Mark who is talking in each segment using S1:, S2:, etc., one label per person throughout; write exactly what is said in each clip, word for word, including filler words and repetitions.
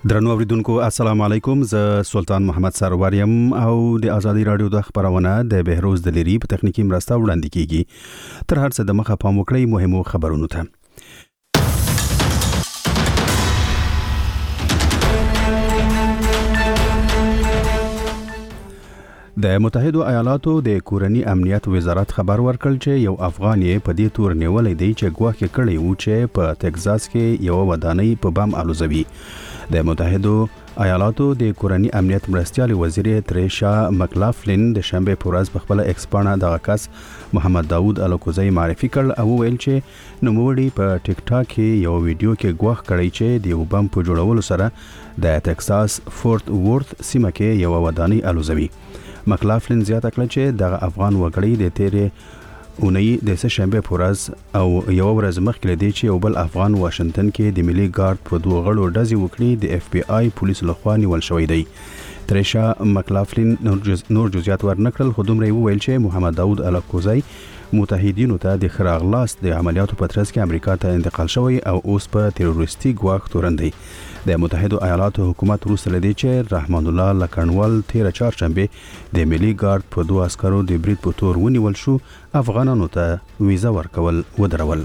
S1: درنو اوریدونکو السلام علیکم، زه سلطان محمد سرور یم او د ازادي رادیو د خبرونه د بهروز د لری په تخنیکی مرسته وړاندې کیږي. تر هر څه د مخه پام وکړئ مهمو خبرونو ته. د متحده ایالاتو د کورنی امنیت وزارت خبر ورکړ چې یو افغان یې په دې تور نیولې دی چې ګواښ کړی و چې په تگزاس کې یو ودانۍ په بم الوزوي. د متحده ایالاتو د کورنی امنیت مرستیال وزیر تریشا مکلافلین د شنبه په ورځ په خپل ایکس پاڼه دغه کس محمد داوود الکوزی معرفي کړ او ویل چې نوموړي په ټیک ټاک کې یو ویډیو کې ګواښ کړی چې د یو بم په جوړولو سره د تگزاس فورت وورث سیمه کې یو ودانۍ الوزوي. مکلافلین زیاته کړه چې دغه افغان وګړی د تیرې اونۍ د سه شنبه په ورځ او یو ورځ مخکې لدی چې یو بل افغان واشنگټن کې د ملي ګارد په دوه غړو ډزې وکړي د اف بی آی پولیسو لخوا نیول شوی دی. تریشا مکلافلین نور جزئیات ورنکړل، خو دومره ویل چې محمد داوود الکوزی متحدینو ته د خراغلاس د عملیاتو په ترڅ کې امریکا ته انتقال شوی او اوس په تروریستي ګواښ تورن دی. د متحده ایالاتو حکومت وروسته لدی چې رحمان الله لکنوال تیر چهارشنبه د ملي ګارد په دوه عسکرو د برید په تور ونیول شو، افغانانو ته ویزا ورکول ودرول.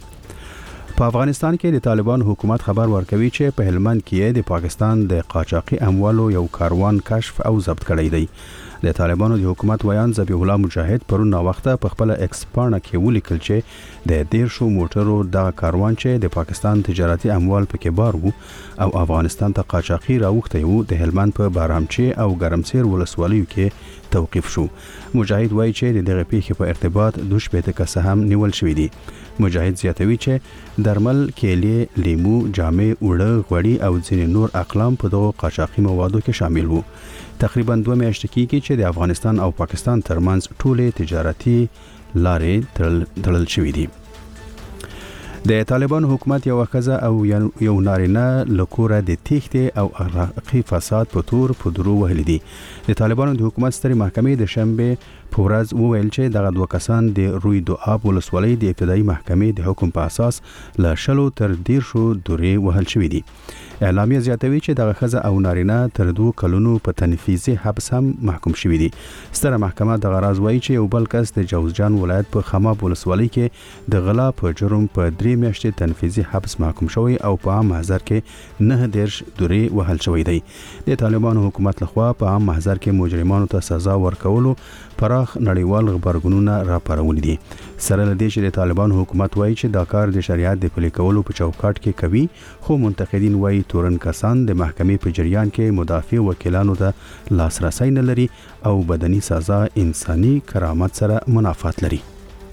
S1: په افغانستان کې د طالبان حکومت خبر ورکوي چې په هلمند کې د پاکستان د قاچاقي اموالو یو کاروان کشف او ضبط کړی دی. د طالبانو د حکومت ویان ذبیح الله مجاهد پرون نا وخته په خپل ایکس پاڼه کې ولیکل چې د ډیر شو موټرو د کاروان چې د پاکستان تجارتي اموال پکې بار وو او افغانستان ته قاچاقي راوخته وو د هلمند په بارامچی او ګرمسیر ولسوالیو کې توقیف شو. مجاهد وایي چې دغه پیښې په ارتباط دوه شپېته کسه هم نیول شوی دي. مجاهد زیاتوي چې درمل، کېلې، لیمو، جامې، اوړه، غوړي او ځینې نور اقلام په دغه قاچاقي موادو کې شامل وو. تقریبا دوه میاشتې کېږي چې د افغانستان او پاکستان ترمنځ ټولې تجارتي لارې تړل شوې دي. د طالبان حکومت یو ښځه او یو نارینه له کوره د تېښتې او اخلاقي فساد په تور په درو وهلي دي. د طالبانو د حکومت سترې محکمې د شنبه په ورځ وویل چې دغه دوه کسان د روی دواب ولسوالۍ د ابتدایي محکمې د حکم په اساس له شلو تر دیرشو دورې وهل شوي دي. اعلامیه زیاتوي چې دغه ښځه او نارینه تر دوه کلونو په تنفیذي حبس هم محکوم شوي دي. ستره محکمه دغه راز وایي چې یو بل کس د جوزجان ولایت په خماب ولسوالۍ کې د غلا په جرم په درې میاشتې تنفیذي حبس محکوم شوی او په عام محضر کې نه دیرش دورې وهل شوی دی. د طالبانو حکومت لخوا په عام محضر کې مجرمانو ته سزا ورکولو پراخ نړیوال خبرګونونه راپارولي دي. سره له دې چې د طالبانو حکومت وایي چې دا کار د شریعت د پلي کولو په چوکاټ کې کوي، خو منتقدین وایي تورن کسان د محکمې په جریان کې مدافع وکیلانو ته لاسرسی نه لري او بدني سزا انساني کرامت سره منافات لري.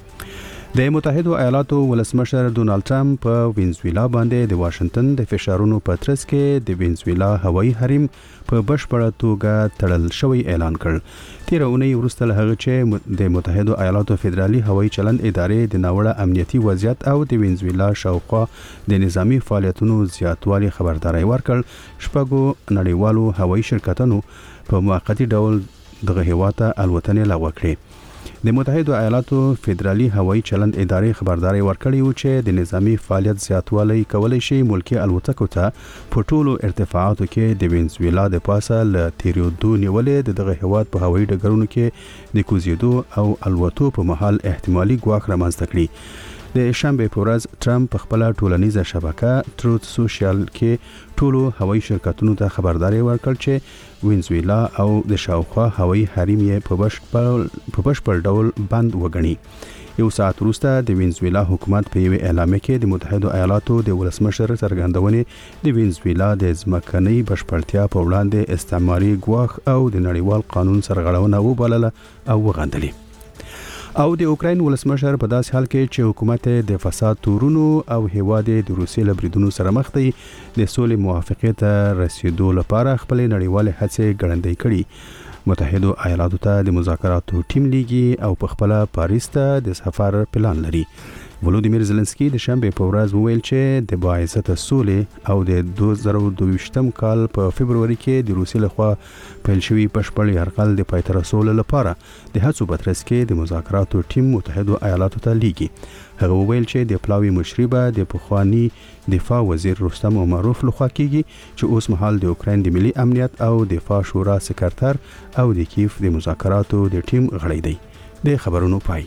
S1: د متحده ایالاتو ولسمشر ډونالد ټرمپ په وینزویلا باندې د واشنگټن د فشارونو په ترڅ کې د وینزویلا هوایي حریم په بشپړه توګه تړل شوی اعلان کړ. تیر اونۍ وروسته له هغه چې د متحده ایالاتو فدرالي هوایي چلند ادارې د ناوړه امنیتي وضعیت او د وینزویلا شاوخوا د نظامی فعالیتونو زیاتوالي خبرداري ورکړ، شپږو نړیوالو هوایي شرکتونو په موقتی ډول دغه هیواد ته الوتنې لغوه کړې. د متحده ایالاتو فدرالي هوایي چلند ادارې خبرداري ورکړې و چې د نظامی فعالیت زیاتوالی کولای شي ملکی الوتکو ته په ټولو ارتفاعاتو کې د وینزویلا د پاسه ل تیریدو نیولې دغه هیواد په هوایي ډګرونو کې د کوزیدو او الوتو په مهال احتمالي ګواښ رامنځته کړي. د شنبه په ورځ ټرمپ په خپل ټولنیزه شبکه تروت سوشل کې ټولو هوایي شرکتونو ته خبرداري ورکړ چې وینزویلا او د شاوخوا هوایي حریم یې په بشپړ په بشپړ ډول بند وګڼي. یو ساعت وروسته د وینزویلا حکومت په یوه اعلامیه کې د متحده ایالاتو د ولسمشر څرګندونې د وینزویلا د ځمکنۍ بشپړتیا په وړاندې استعماري ګواښ او د نړیوال قانون سرغړونه وبلله او وغندلې. او د اوکراین ولسمشر په داس حال کې چې حکومت د فساد تورونو او هیواد د روسي لبریدونو سره مخ دی د سولې موافقې ته رسیدو لپاره خپل نړیوال هڅې ګړندۍ کړي. متحده ایالاتو ته د مذاکراتو ټیم لیږي او په خپل پاریس ته د سفر پلان لري. ولودیمیر زلنسکي د شنبه په ورځ وویل چې د باعثته سولې او د دوه زره دوه ویشتم کال په فبروري کې د روسیې لخوا پیل شوی پښپړ یرغل د پای ته رسولو لپاره د هڅو په ترڅ کې د مذاکراتو ټیم متحده ایالاتو ته لیږي. هغه وویل چې د پلاوی مشري به د پخوانی دفاع وزیر رستم عمروف لخوا کیږي چې اوس مهال د اوکراین د ملي امنیت او دفاع شورا سکرتر او د کیف د مذاکراتو د ټیم غړی دی. د خبرونو پای.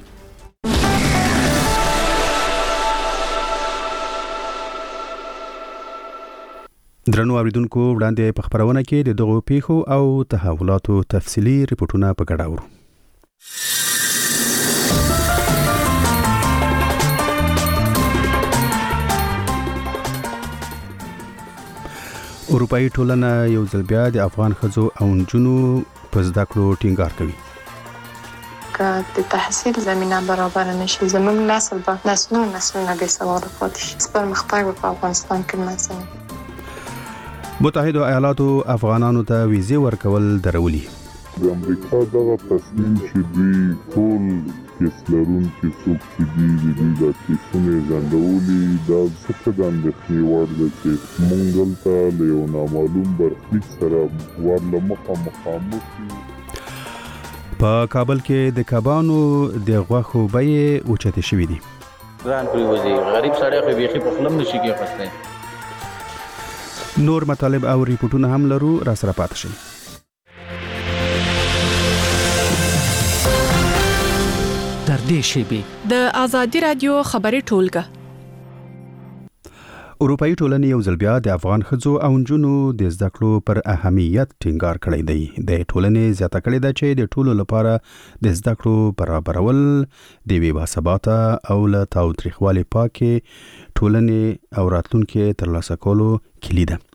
S1: درنو اوریدونکو وړاندې په خبرونه کې د دغو پیښو او تحولاتو تفصیلی ریپورتونه په ګډه ورو. اروپایي ټولنه یو ځل بیا د افغان ښځو او نجونو په زده کړو ټینګار کوي.
S2: که د تحصیل زمینه برابر نشي زموږ نسل به نسلونه نسلونه بې سواده پاتې شي. پرمختګ په افغانستان کې ممکن.
S1: متحده ایالاتو افغانانو ته ویزې ورکول درولي.
S3: د امریکا دغه تصمیم چې دوی ټول کیس لرونکي څوک چې دي د دوی د کیسونه ځنډولي دا څه د اندېښنې وړ ده چې موږ دلته له یو نامعلوم برخلیک سره ورله مخامخ یو.
S1: په کابل کې د کبانو د غوښو بیې اوچتې شوې دي.
S4: ګران پریوزي غریب سړی خو بیخي په خپل نشي کې خسته.
S1: نور مطالب او ریپورتونه هم لرو، را سره پاتې شئ.
S5: در دې شیبې
S6: د آزادي رادیو خبري ټولګه.
S1: اروپایي ټولنې یو ځل بیا د افغان ښځو او نجونو د زده کړو پر اهمیت ټینګار کړی دی. د ټولنې زیاته کړې ده چې د ټولو لپاره د زده کړو برابرول د یوې باثباته او له تاوتریخوالي پاکې ټولنې او راتلونکي ترلاسه کولو کلي ده.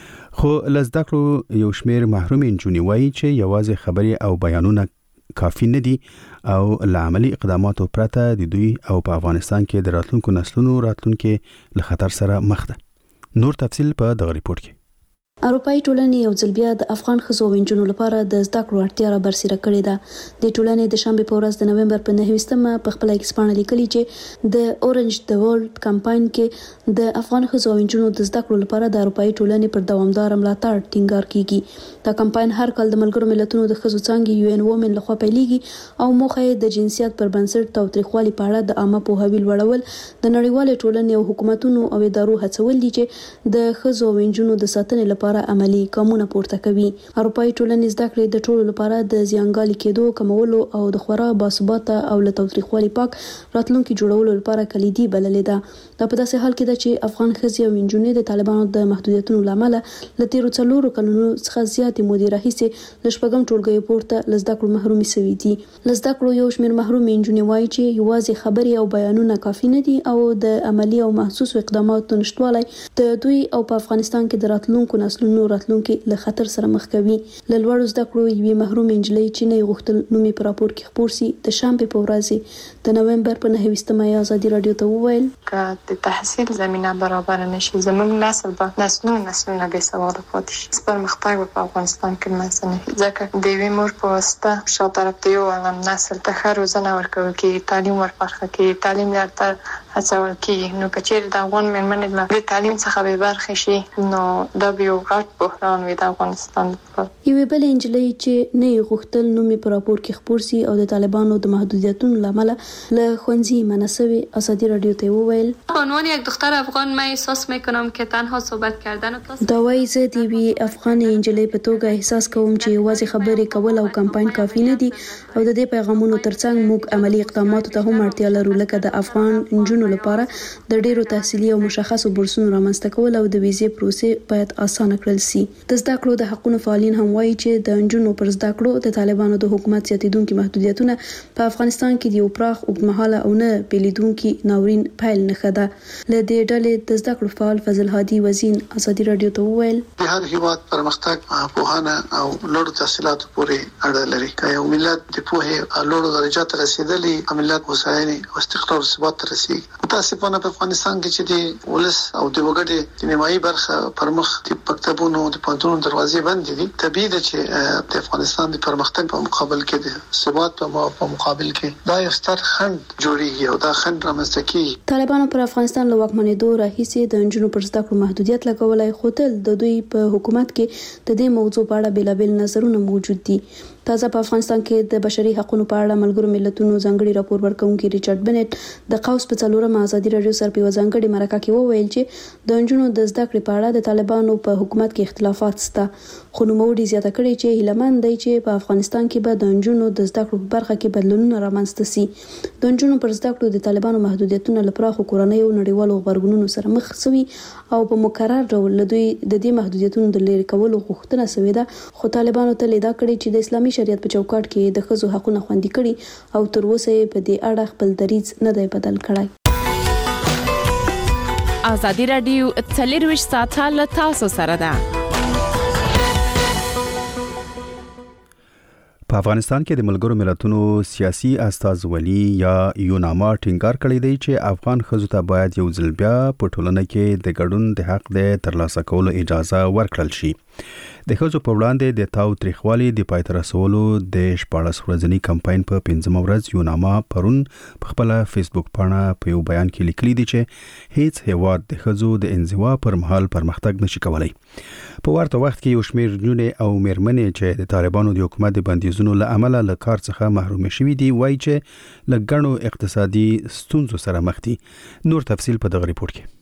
S1: خو له زده کړو یو شمېر محرومې نجونې وایي چې یوازې خبرې او بیانونه کافي نه دي او له عملي اقداماتو پرته د دوی او په افغانستان کې د راتلونکو نسلونو راتلونکي له خطر سره مخ ده. نور تفصیل په دغه ریپورت کې.
S7: اروپایي ټولنې یو ځل بیا د افغان ښځو او نجونو لپاره د زده کړو اړتیا را برسېره کړې ده. د ټولنې د شنبې په ورځ د نومبر په نهه ویشتمه په خپله ایکس پاڼه لیکلي چې د اورنج د ورلد کمپاین کې د افغان ښځو او نجونو د زده کړو لپاره د اروپایي ټولنې پر دوامدار ملاتړ ټینګار کیږي. دا کمپاین هر کال د ملګرو ملتونو د ښځو څانګې یو ان وومن لخوا پیلېږي او موخه یې د جنسیت پر بنسټ تاوتریخوالي په اړه د عامه پوهاوي لوړول، د نړیوالې ټولنې او حکومتونو او ادارو هڅول دي چې د ښځو او نجونو د ساتنې لپاره عملي ګامونه پورته کوي. اروپایي ټولنې زده کړې د ټولو لپاره د زیانګالي کېدو کمولو او د خورا باثباته او له تاوتریخوالي پاک راتلونکي جوړولو لپاره کلیدي بللې ده. دا په داسې حال کې ده چې افغان ښځې او نجونې د طالبانو د محدودیتونو له امله له تېرو څلورو کلونو څخه زیاتې مودې راهیسې له شپږم ټولګیو پورته له زده کړو محرومې سوي دي. له زده کړو یو شمېر محرومې نجونې وایي چې یوازې خبرې او بیانونه کافي نه دي او د عملي او محسوسو اقداماتو نشتوالی د دوی او په افغانستان کې د راتلونکو نسلونو راتلونکي له خطر سره مخ کوي. له لوړو زده کړو یوې محرومې نجلۍ چې نه یې غوښتل نوم یې په راپور کې خپور سي د شنبې په ورځ د نومبر په نهه ویشتمه یې ازادي راډیو ته وویل
S2: که د تحصیل زمینه برابر نشي زموږ نسل به نسلونه نسلونه بې سواده پاتې شي. پرمختګ په افغانستان کې ممکن نه ځکه د یوې مور په واسطه شا طرف ته یو عالم نسل ته ښه روزنه ورکول کېږي، تعلیم ورپرخه کېږي، تعلیم ته هڅول کېږي. نو که چېرې د افغان مېرمنې له د تعلیم څخه بې برخې شي نو دا به یو غټ بحران وي د افغانستان لپاره.
S7: یوې بلې نجلۍ چې نه یې غوښتل نوم یې په راپور کې خپور سي او د طالبانو د محدودیتونو له امله له ښوونځي منع سوې ازادي راډیو ته وویل
S8: به عنوان یک دختر افغان من احساس میکنم که تنها صحبت کردن
S7: دا وایي زه د یوې افغان نجلۍ په توګه احساس کوم چې یوازې خبرې کول او کمپاین کافي نه دي او د دې پیغامونو ترڅنګ موږ عملي اقداماتو ته هم اړتیا لرو، لکه د افغان نجونو لپاره د ډیرو تحصیلي او مشخصو بورسونو رامنځته کول او د ویزې پروسې باید اسانه کړل سي. د زده کړو د حقونو فعالین هم وایي چې د نجونو پر زده کړو د طالبانو د حکومت زیاتېدونکي محدودیتونه په افغانستان کې د یو پراخ اوږدمهاله او نه بیلیدونکي ناورین پیل نښه ده. له دې ډلې د زده کړو فعال فضل هادي وزین ازادي راډیو ته وویل
S9: د هر هیواد پرمختګ پوهانه او لوړو تحصیلاتو پورې اړه لري. که یو ملت د پوهې لوړو درجاتو ته رسېدلی، ملت هوساینې او استقرار او ثبات ته رسېږي، متاسفانه په افغانستان کې چې د ولس او د وګړي د نیمایي برخه پرمخ د مکتبونو د پوهنتونونو دروازې بند دي. طبیعي ده چې د افغانستان د پرمختګ په مقابل کې د ثبات په مقابل کې دا یو ستر خنډ جوړیږي او دا خنډ رامنځته کیږي.
S7: طالبانو پر افغانستان له واکمنېدو راهیسې د نجونو پر زده کړو محدودیت لګولای، خو تل د دوی په حکومت کې د دې موضوع په اړه بیلابیل نظرونه موجود دي. تازه په افغانستان کې د بشري حقوقو په اړه ملګرو ملتونو ځانګړي راپور ورکونکي ریچارډ بنټ د قوس په څلورمه ازادي راډیو سره په ځانګړي مرکه کې وویل چې د نجونو د زده کړې په اړه د طالبانو په حکومت کې اختلافات شته، خو نوموړي زیاته کړې چې هیلهمند دی چې په افغانستان کې به د نجونو د زده کړو په برخه کې بدلونونه رامنځته شي. د نجونو پر زده کړو د طالبانو محدودیتونه لپاره خو کورنۍ او نړیوالو غبرګونونو سره مخ شوي او په مکرر ډول له دوی د دې محدودیتونو د لرې کولو غوښتنه شوې ده، خو طالبانو ته لیدا کړې چې د اسلامي شریعت په چوکاټ کې د ښځو حقونه خوندي کړي او تر اوسه په دې اړه خپل دریځ نه دی بدل کړی.
S6: ازادي راډیو څلرویشت ساعته له تاسو سره ده.
S1: په افغانستان کې د ملګرو ملتونو سیاسي استازولي یا یوناما ټینګار کړی دی چې افغان ښځو ته باید یو ځل بیا په ټولنه کې د ګډون د حق د ترلاسه کولو اجازه ورکړل شي. د ښځو په وړاندې د تاو تریخوالي د پای ته رسولو د شپاړس ورځني کمپاین په پنځمه ورځ یوناما پرون په خپل فیسبوک باندې په یو بیان کې لیکلي دي چې هیڅ هیواد د ښځو د انزوا پر مهال پرمختګ نشي کولای. په ورته وخت کې یو شمېر نجونې او میرمنې چې د طالبانو د حکومت د بندیزونو له امله له کار څخه محروم شوي دي وایي چې له ګڼو اقتصادي ستونزو سره مخ دي. نور تفصیل په دغه ریپورت کې.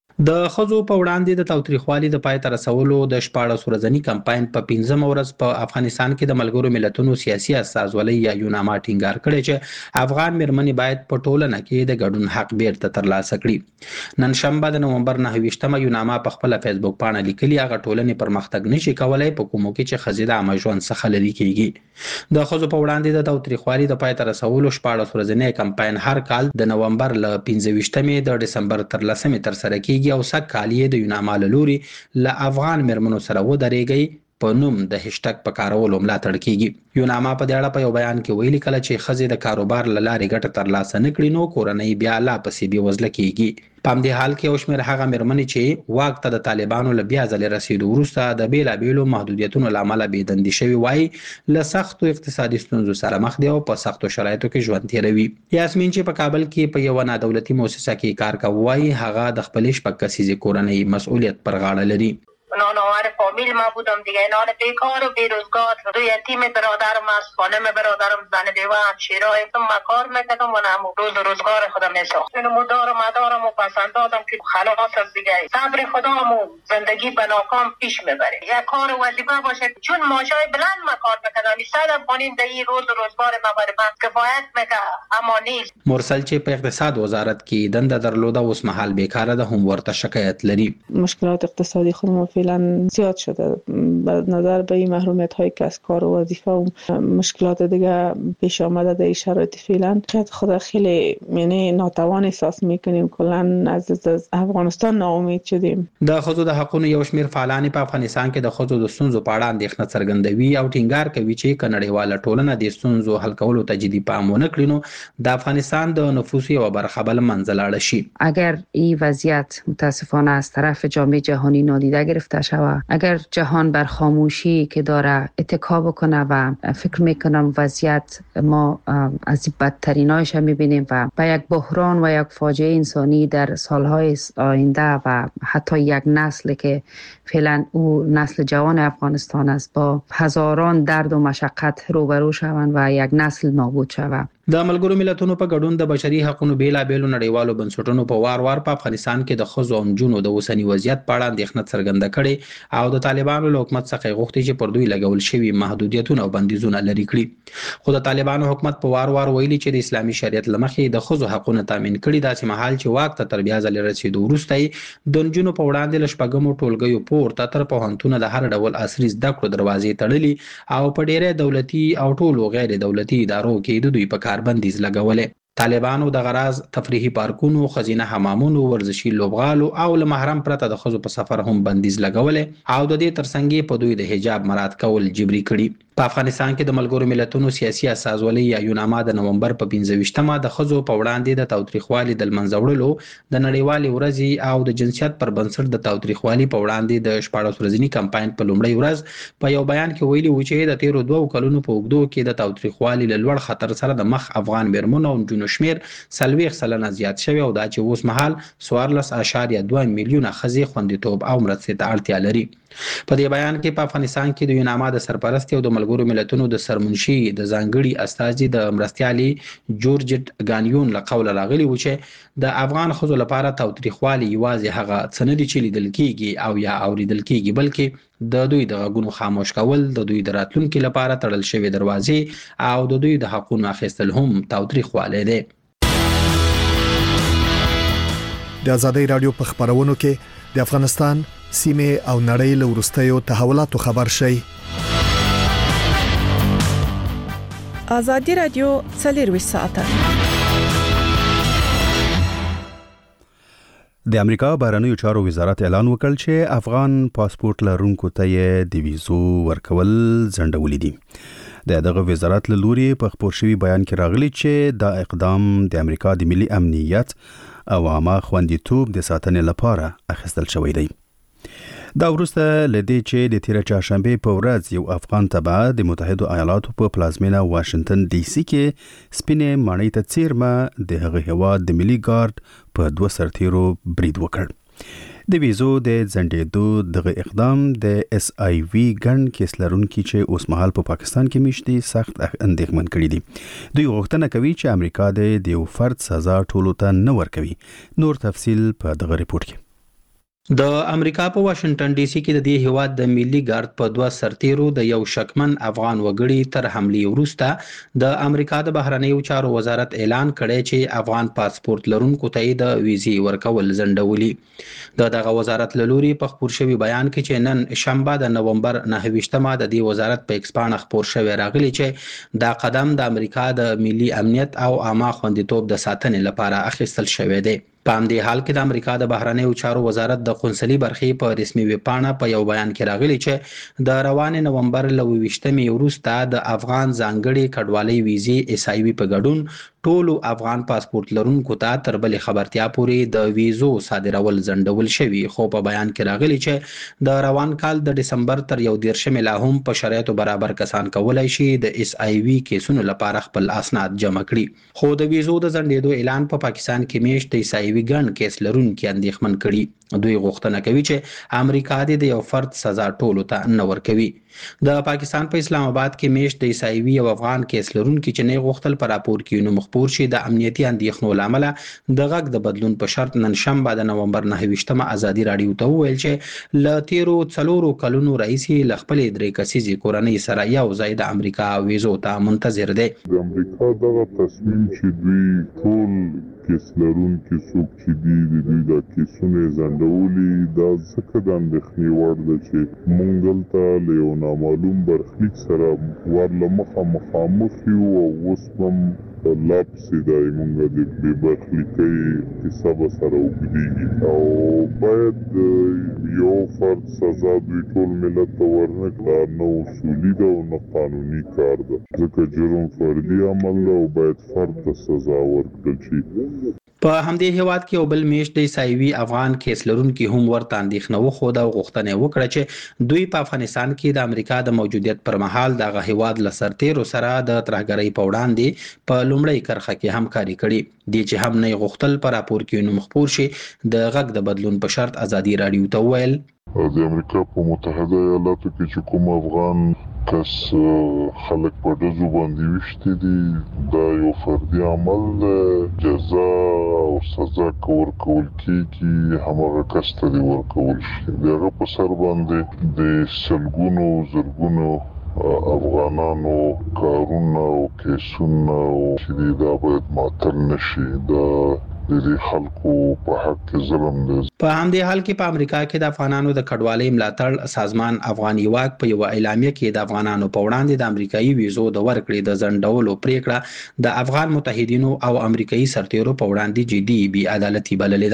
S10: د ښځو په وړاندې د تاوتریخوالي د پای ته رسولو د شپاړس ورځني کمپاین په پنځمه ورځ په افغانستان کې د ملګرو ملتونو سیاسي استازولۍ یا یوناما ټینګار کړی چې افغان میرمنې باید په ټولنه کې د ګډون حق بیرته ترلاسه کړي. نن شنبه د نومبر نهه ویشتمه یوناما په خپل فیسبوک باندې لیکلي هغه ټولنې پرمختګ نشي کولای په کومو کې چې ښځې د عامه ژوند څخه لرې کیږي. د ښځو په وړاندې د تاوتریخوالي د پای ته رسولو شپاړس ورځنی کمپاین هر کال د نومبر له پنځه ویشتمې د دسمبر تر لسمې تر سره کیږي او سږ کال یې د یوناما له لوري له افغان میرمنو سره ودرېږي په نوم د هشټګ په کارولو ملاتړ کیږي. یوناما په دې اړه په یو بیان کې ویلي کله چې ښځې د کاروبار له لارې ګټه ترلاسه نه کړي نو کورنۍ بیا لا پسې بېوزله کیږي. په همدې حال کې یو شمېر هغه میرمنې چې واک ته د طالبانو له بیا ځلې رسېدو وروسته د بېلابېلو محدودیتونو له امله بېدندې شوي وایي له سختو اقتصادي ستونزو سره مخ دي او په سختو شرایطو کې ژوند تېروي. یاسمین چې په کابل کې په یوه نادولتي مؤسسه کې کار کوي وایي هغه د خپلې شپږ کسیزې کورنۍ مسئولیت پر غاړه لري.
S11: نانآور فامیل ما بودم دیگه، اینا بیکار و بیروزگار، دو یتیم برادرم است، خانم برادرم زن بیوه همشیرای، من کار میکردم و نمو روز روزگار خودم میساختم. اینو مدار و مدارم و پسند دادم که خلاص از دیگه صبر خودم و زندگی به ناکام پیش میبره. یک کار وظیفه باشه چون ماشای بلند ما کار میکردم، صد افغانی در این روز روزگار ما برای من کفایت میکنه اما نیست.
S10: مرسل چې په اقتصاد وزارت کې دنده درلوده اوس مهال بیکاره ده هم ورته شکایت لري.
S12: مشکلات اقتصادی خودمون فعلا زیاد شده به نظر به این محرومیت های که از کار و وظیفه و مشکلات دیگه پیش آمده در این شرایط فعلا شاید خود خیلی یعنی ناتوان احساس میکنیم، کلا از, از افغانستان ناامید شدیم.
S10: د ښځو د حقونو یو شمېر فعالان په افغانستان کې د ښځو د ستونزو په اړه اندېښنه څرګندوي او ټینګار کوي چې که نړیواله ټولنه د ستونزو حل کولو ته جدي پام ونه کړي نو د افغانستان د نفوس یوه برخه به له منځه لاړه شي.
S13: اگر این وضعیت متاسفانه از طرف جامعه جهانی نادیده گرفته شود، اگر جهان بر خاموشی که داره اتکا بکنه و فکر میکنم وضعیت ما از بدترینایش میبینیم و با یک بحران و یک فاجعه انسانی در سالهای آینده و حتی یک نسل که فعلا او نسل جوان افغانستان است با هزاران درد و مشقت روبرو شوند و یک نسل نابود شود.
S10: د ملګرو ملتونو په ګډون د بشري حقوقو بیلابېلو نړیوالو بنسټونو په وار وار په افغانستان کې د ښځو او نجونو د اوسني وضعیت په اړه اندېښنه څرګنده کړې او د طالبانو له حکومت څخه غوښتي چې پر دوی لګول شوي محدودیتونه او بندیزونه لرې کړي. خو د طالبانو حکومت په وار وار ویلي چې د اسلامي شریعت له مخې د ښځو حقونه تامین کړي، داسې مهال چې واک ته تر بیا ځلې رسېدو وروسته یې د نجونو په وړاندې له شپږمو ټولګیو پورته تر پوهنتونه د هر ډول عصري زده کړو دروازې تړلي او په ډېری دولتي او ټولو غیر دولتي ادارو کې د دوی په کار بندیز لګولی. طالبانو د غراز تفریحي پارکونو، خزینه حمامونو، ورزشي لوبغالو او له محرم پرته د ښځو په سفر هم بندیز لګولی او د دې ترڅنګ په دوی د حجاب مراعات کول جبري کړي. په افغانستان کې د ملګرو ملتونو سیاسي اساسولۍ یا یوناما د نومبر په پنځه ویشتمه د ښځو په وړاندې د تاوتریخوالي د لمنځه وړلو د نړیوالې ورځې او د جنسیت پر بنسټ د تاوتریخوالي په وړاندې د شپاړس ورځني کمپاین په لومړۍ ورځ په یو بیان کې ویلي و چې د تیرو دوو کلونو په اوږدو کې د تاوتریخوالي له لوړ خطر سره د مخ افغان میرمنو او نجونو شمیر څلوېښت سلنه زیات شوی او دا چې اوس مهال څوارلس اعشاریه دوه میلیونه ښځې خوندیتوب او مرستې ته اړتیا لري. په دې بیان کې په افغانستان کې د یوناما د سرپرست او د ملګرو ملتونو د سرمنشي د ځانګړي استازي د مرستيالي جورجټ ګانیون له قوله راغلي و چې د افغان ښځو لپاره تاوتریخوالي یوازې هغه څه نه دي چې لیدل کیږي او یا اوریدل کیږي بلکې د دوی د غږونو خاموش کول د دوی د راتلونکي لپاره تړل شوی دروازې او د دوی د حقونو اخیستل هم تاوتریخوالی دی.
S14: د آزادۍ رادیو په خبرونو کې د افغانستان سیمه او نړۍ له وروستیو تحولاتو خبر شي.
S15: آزادۍ رادیو څلور ساعته
S1: د امریکا بهرنیو چارو وزارت اعلان وکړ چې افغان پاسپورت لرونکو ته د ویزو ورکول ځنډولې دي. د دغه وزارت له لوري په خبر شوی بیان کې راغلی چې دا اقدام د امریکا د ملي امنیت او عامه خوندیتوب د ساتنې لپاره اخیستل شوی دی. دا وروسته لدی چې د تیر چهارشنبه په ورځ یو افغان تبع د متحده ایالاتو په پلازمینه واشنگټن ډي سي کې سپینې ماڼۍ ته څیرمه د هغه هواد د ملي ګارد په دوه سرتیرو برید وکړ. د ویزو د ځنډېدو دغه اقدام د اس آی وی ګن کیس لرونکي چې اوس مهال په پاکستان کې میشتي سخت اندېښمن کړي دي. دوی غوښتنه کوي چې امریکا د یو فرد سزا ټولو ته نه ورکوي. نور تفصیل په دغه ریپورت کې.
S10: د امریکا په واشنگټن ډي سي کې د دې هیواد د ملي ګارد په دوه سرتیرو د یو شکمن افغان وګړي تر حملې وروسته د امریکا د بهرنیو چارو وزارت اعلان کړی چې افغان پاسپورت لرونکو ته د ویزې ورکول ځنډولي. د دغه وزارت له لوري په خبر شوی بیان کې چې نن شنبه د نومبر نهه ویشتمه د دې وزارت په ایکس پاڼه خبر شوی راغلی چې دا قدم د امریکا د ملي امنیت او عامه خوندیتوب د ساتنې لپاره اخیستل شوی دی. په همدې حال کې د امریکا د بهرنیو چارو وزارت د قونسلي برخې په رسمي ویبپاڼه په یو بیان کې راغلی چې د روان نومبر له ویشتمې وروسته د افغان ځانګړي کډوالۍ ویزې اس آی وی په ګډون ټولو افغان پاسپورت لرونکو ته تر بلې خبرتیا پورې د ویزو صادرول ځنډول شوي. خو په بیان کې راغلی چې د روان کال د دسمبر تر یو دیرشمې لا هم په شرایطو برابر کسان کولای شي د اس آی وی کیسونو لپاره خپل اسناد جمع کړي. خو د ویزو د ځنډېدو اعلان په پاکستان کې میشت د اس آی وی ګڼ کیس لرونکي اندېښمن کړي. دوی غوښتنه کوي چې امریکا د یو فرد سزا ټولو ته نه ورکوي. د پاکستان په اسلام آباد کې میشت د اس آی وی او افغان کیس لرونکي چې نه غوښتل پر راپور کې نو مخبور شي د امنیتي اندېښنو لامل د غږ د بدلون په شرط نن شنبه د نومبر نهه ویشتمه آزادي رادیو ته وویل چې ل تیرو څلورو کلونو رئیسي ل خپل درې کسیزي کورنۍ سره یو ځای د امریکا ویزو ته منتظر دی.
S3: د امریکا دغه تصمیم چې دوی ټول کیس لرونکي څوک چې دي د دوی د کیسونو ځنډولي دا ځکه د اندېښنې وړ ده چې موږ دلته له یو نامعلوم برخلیک سره ورله مخه مخامخ یو او اوس هم لا پسې دی موږ د دې برخلیکۍ کیسه به سره اوږدېږي او باید یو فرد سزا دوی ټول ملت ته ورنه کړه. نه اصولي ده او نه قانوني کار ده ځکه جرم فردي عمل ده او باید فرد ته سزا ورکړل شي.
S10: په همدې هیواد کې یو بل میشت د اس آی وی افغان کیس لرونکي هم ورته اندېښنه وښوده او غوښتنه وکړه چې دوی په افغانستان کې د امریکا د موجودیت پر مهال دغه هیواد له سرتیرو سره د ترهګرۍ په وړاندې په لومړۍ کرښه کې همکاري کړي دي چې هم نه غوښتل پر راپور کې نو مخبور شي. د غږ د بدلون په شرط آزادي رادیو ته وویل
S3: د امریکا په متحده ایالاتو کې چې کوم افغان کس خلک په ډزو باندې وشتي دي دا یو فردي عمل جزا او سزا ورکول کیږي همغه کس ته دی ورکول شي. دغه په سر باندې د سلګونو زرګونو افغانانو کارونه او کیسونه چې دا باید معطل نشي. دا د دې خلکو په حق کې ظلم دی.
S10: په همدې حال کې په امریکا کې د افغانانو د کډوالۍ ملاتړ سازمان افغاني واک په یو اعلامیه کې د افغانانو په وړاندې د امریکایي ویزو د ورکړې د ځنډولو پریکړه د افغان متحدینو او امریکایي سرتیرو په وړاندې جدي بې عدالتي بللې ده.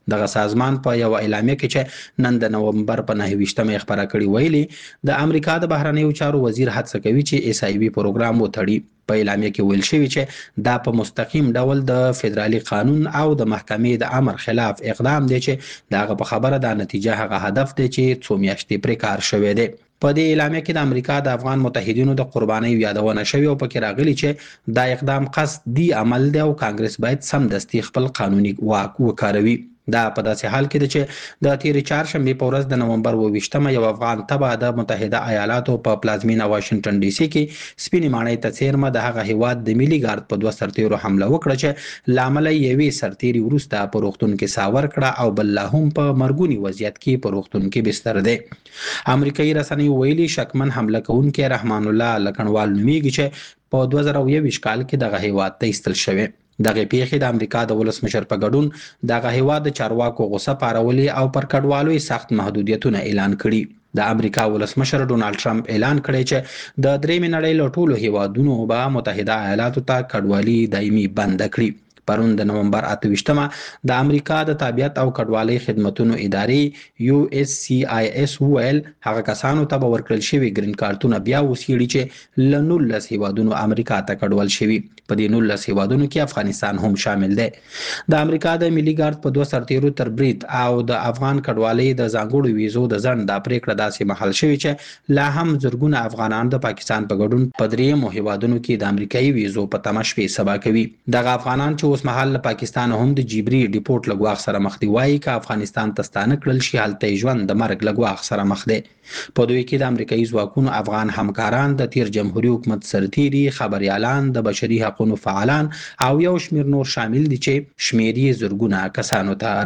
S10: دغه سازمان په یو اعلامیه کې چې نن د نومبر په نهه ویشتمه خبره کړې ویلي د امریکا د بهرنیو چارو وزیر هڅه کوي چې ایس آی بي پروګرام وتړي. په اعلامیه کې ویل شوی چې دا په مستقیم ډول د فدرالي قانون او د محکمې د امر خلاف اقدام دی چې داغه په خبره د نتیجه هغه هدف دی چې څو میاشتې پرې کار شوی دی. په دې اعلامیه کې د امریکا د افغان متحدینو د قربانۍ یادونه شوی او پکې راغلي چې دا اقدام قصدي عمل دی او کانګرس باید سمدستي خپل قانوني واک وکاروي. دا په داسې حال کې ده چې د تیر چهارشنبه په ورځ د نومبر اووه ویشتمه یو افغان تبع د متحده ایالاتو په پلازمینه واشنگټن ډي سي کې سپینې ماڼۍ ته څیرمه د هغه هیواد د ملي ګارد په دوه سرتیرو حمله وکړه چې لامل یوې سرتیري وروسته په روغتون کې ساور کړه او بل لا هم په مرګونی وضعیت کې په روغتون کې بستر دی. امریکایي رسنیو ویلي شکمن حمله کوونکی رحمان الله لکنوال نومیږي چې په دوه زره اووه ویشت کال کې دغه هیواد ته ایستل شوی. دغه پیښې د امریکا د ولسمشر په ګډون دغه هیواد د چارواکو غوسه پارولې او پر کډوالو سخت محدودیتونه اعلان کړي. د امریکا ولسمشر ډونالد ټرمپ اعلان کړی چې د درېمې نړۍ له ټولو هیوادونو به متحده ایالاتو ته کډوالي دایمي بند کړي. پرون د نومبر اته ویشتمه د امریکا د تابعیت او کډوالۍ خدماتو ادارې یو اس سی آی اس ویل هغه کسانو ته به ورکړل شوی گرین کارتونه بیا وسیړي چې ل نولس هیوادونو امریکا ته کډوال شوی. په دې نولس هیوادونو کې افغانستان هم شامل دی. د امریکا د ملي ګارد په دوه سرتیرو تر برید او د افغان کډوالۍ د ځانګړو ویزو د ځنډ د پریکړه داسې محل شوی چې لا هم زرګونه افغانان د پاکستان په ګډون په درېیمو هیوادونو کې د امریکایي ویزو په تمه شپې سبا کوي. دغه افغانان چې اوس مهال له پاکستان هم د جبري ډیپورت لګواخ سره مخ دی وایي چې افغانستان ته ستانه کړل شي هلته ژوند د مرګ لګواخ سره مخ دی. په دوی کې د امریکایي ځواکونو افغان همکاران د تیر جمهوریت حکومت سرتیري خبريالان د بشري حقوقو فعالان او یو شمیر نور شامل دي چې شمیر یې زرګونه کسانو ته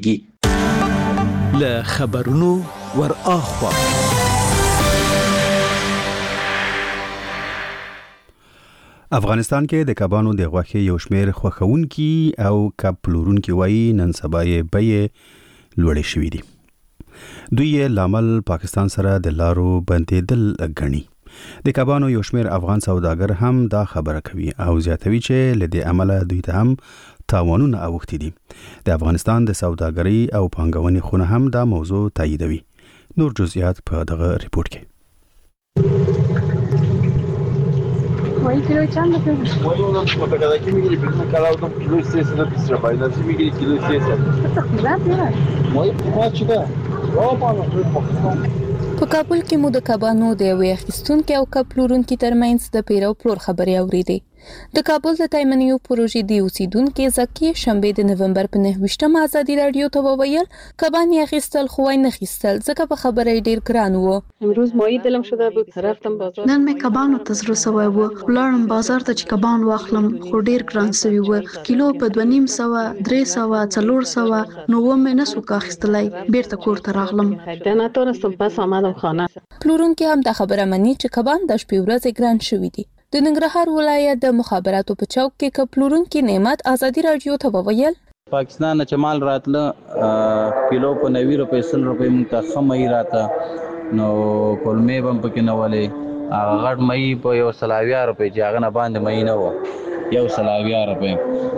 S10: رسیږي.
S5: له خبرونو ور اخوا
S1: افغانستان کې د کبانو د غوښې یو شمیر خوښونکي او کب پلورونکي وایي نن سبا یې بیې لوړې شوې دي. دوی یې لامل پاکستان سره د لارو بندیدل ګڼي. د کبانو یو شمیر افغان سوداګر هم دا خبره کوي او زیاتوي چې له دې عمله دوی ته هم تاوانونه اوښتي دي. د افغانستان د سوداګرۍ او پانګونې خونه هم دا موضوع تاییدوي. نور جزئیات په دغه ریپورت کې.
S16: Moje kilo چند بده؟
S17: Moje متقاعدی میگیری بدون کلاودم کیلو سیصد بیست روپیه بایداری میگیری کیلو سیصد.
S16: تقریبا بیره.
S17: Moje ما چیکار؟ راو پانا تو پاکستان.
S18: په کابل کې مو د کبانو د یوې اخیستونکو او کپلورونکو ترمنځ د پیرو پلور خبرې اورېدې. د کابل د تایمنیو پروژې دی اوسیدونکو زکی شنبه د نومبر په نهه ویشتمه ازادي رادیو ته وویل کبان یې اخیستل خو نه اخیستل ځکه په خبره ډیر ګران وو.
S12: امروز مایی دلم شده بود رفتم بازار.
S7: نن مې کبانو ته زړه سوی و. ولاړم بازار ته چې کبان واخلم خو ډیر ګران سوي و. کیلو په دوه نیم سوه درې سوه څلور سوه نو و مې نه سو اخیستلای. بیرته کور ته راغلم.
S12: نتونستم پس آمدم خانه.
S18: پلورونکو هم د خبره مني چې کبان د شپې ورځې ګران شوي دي. د ننګرهار ولایت د مخابراتو په چوک کې کپلورونکو نعمت ازادي رادیو ته وویل
S4: پاکستان نه چمال راتله کیلو په نوي روپے سل روپے مونږ ته خمې راته نو کولمې بم پکې نه ولې هغه غټ مې په یو سلاویا روپے چې هغه نه باندې مې نه و یو سلاویا روپے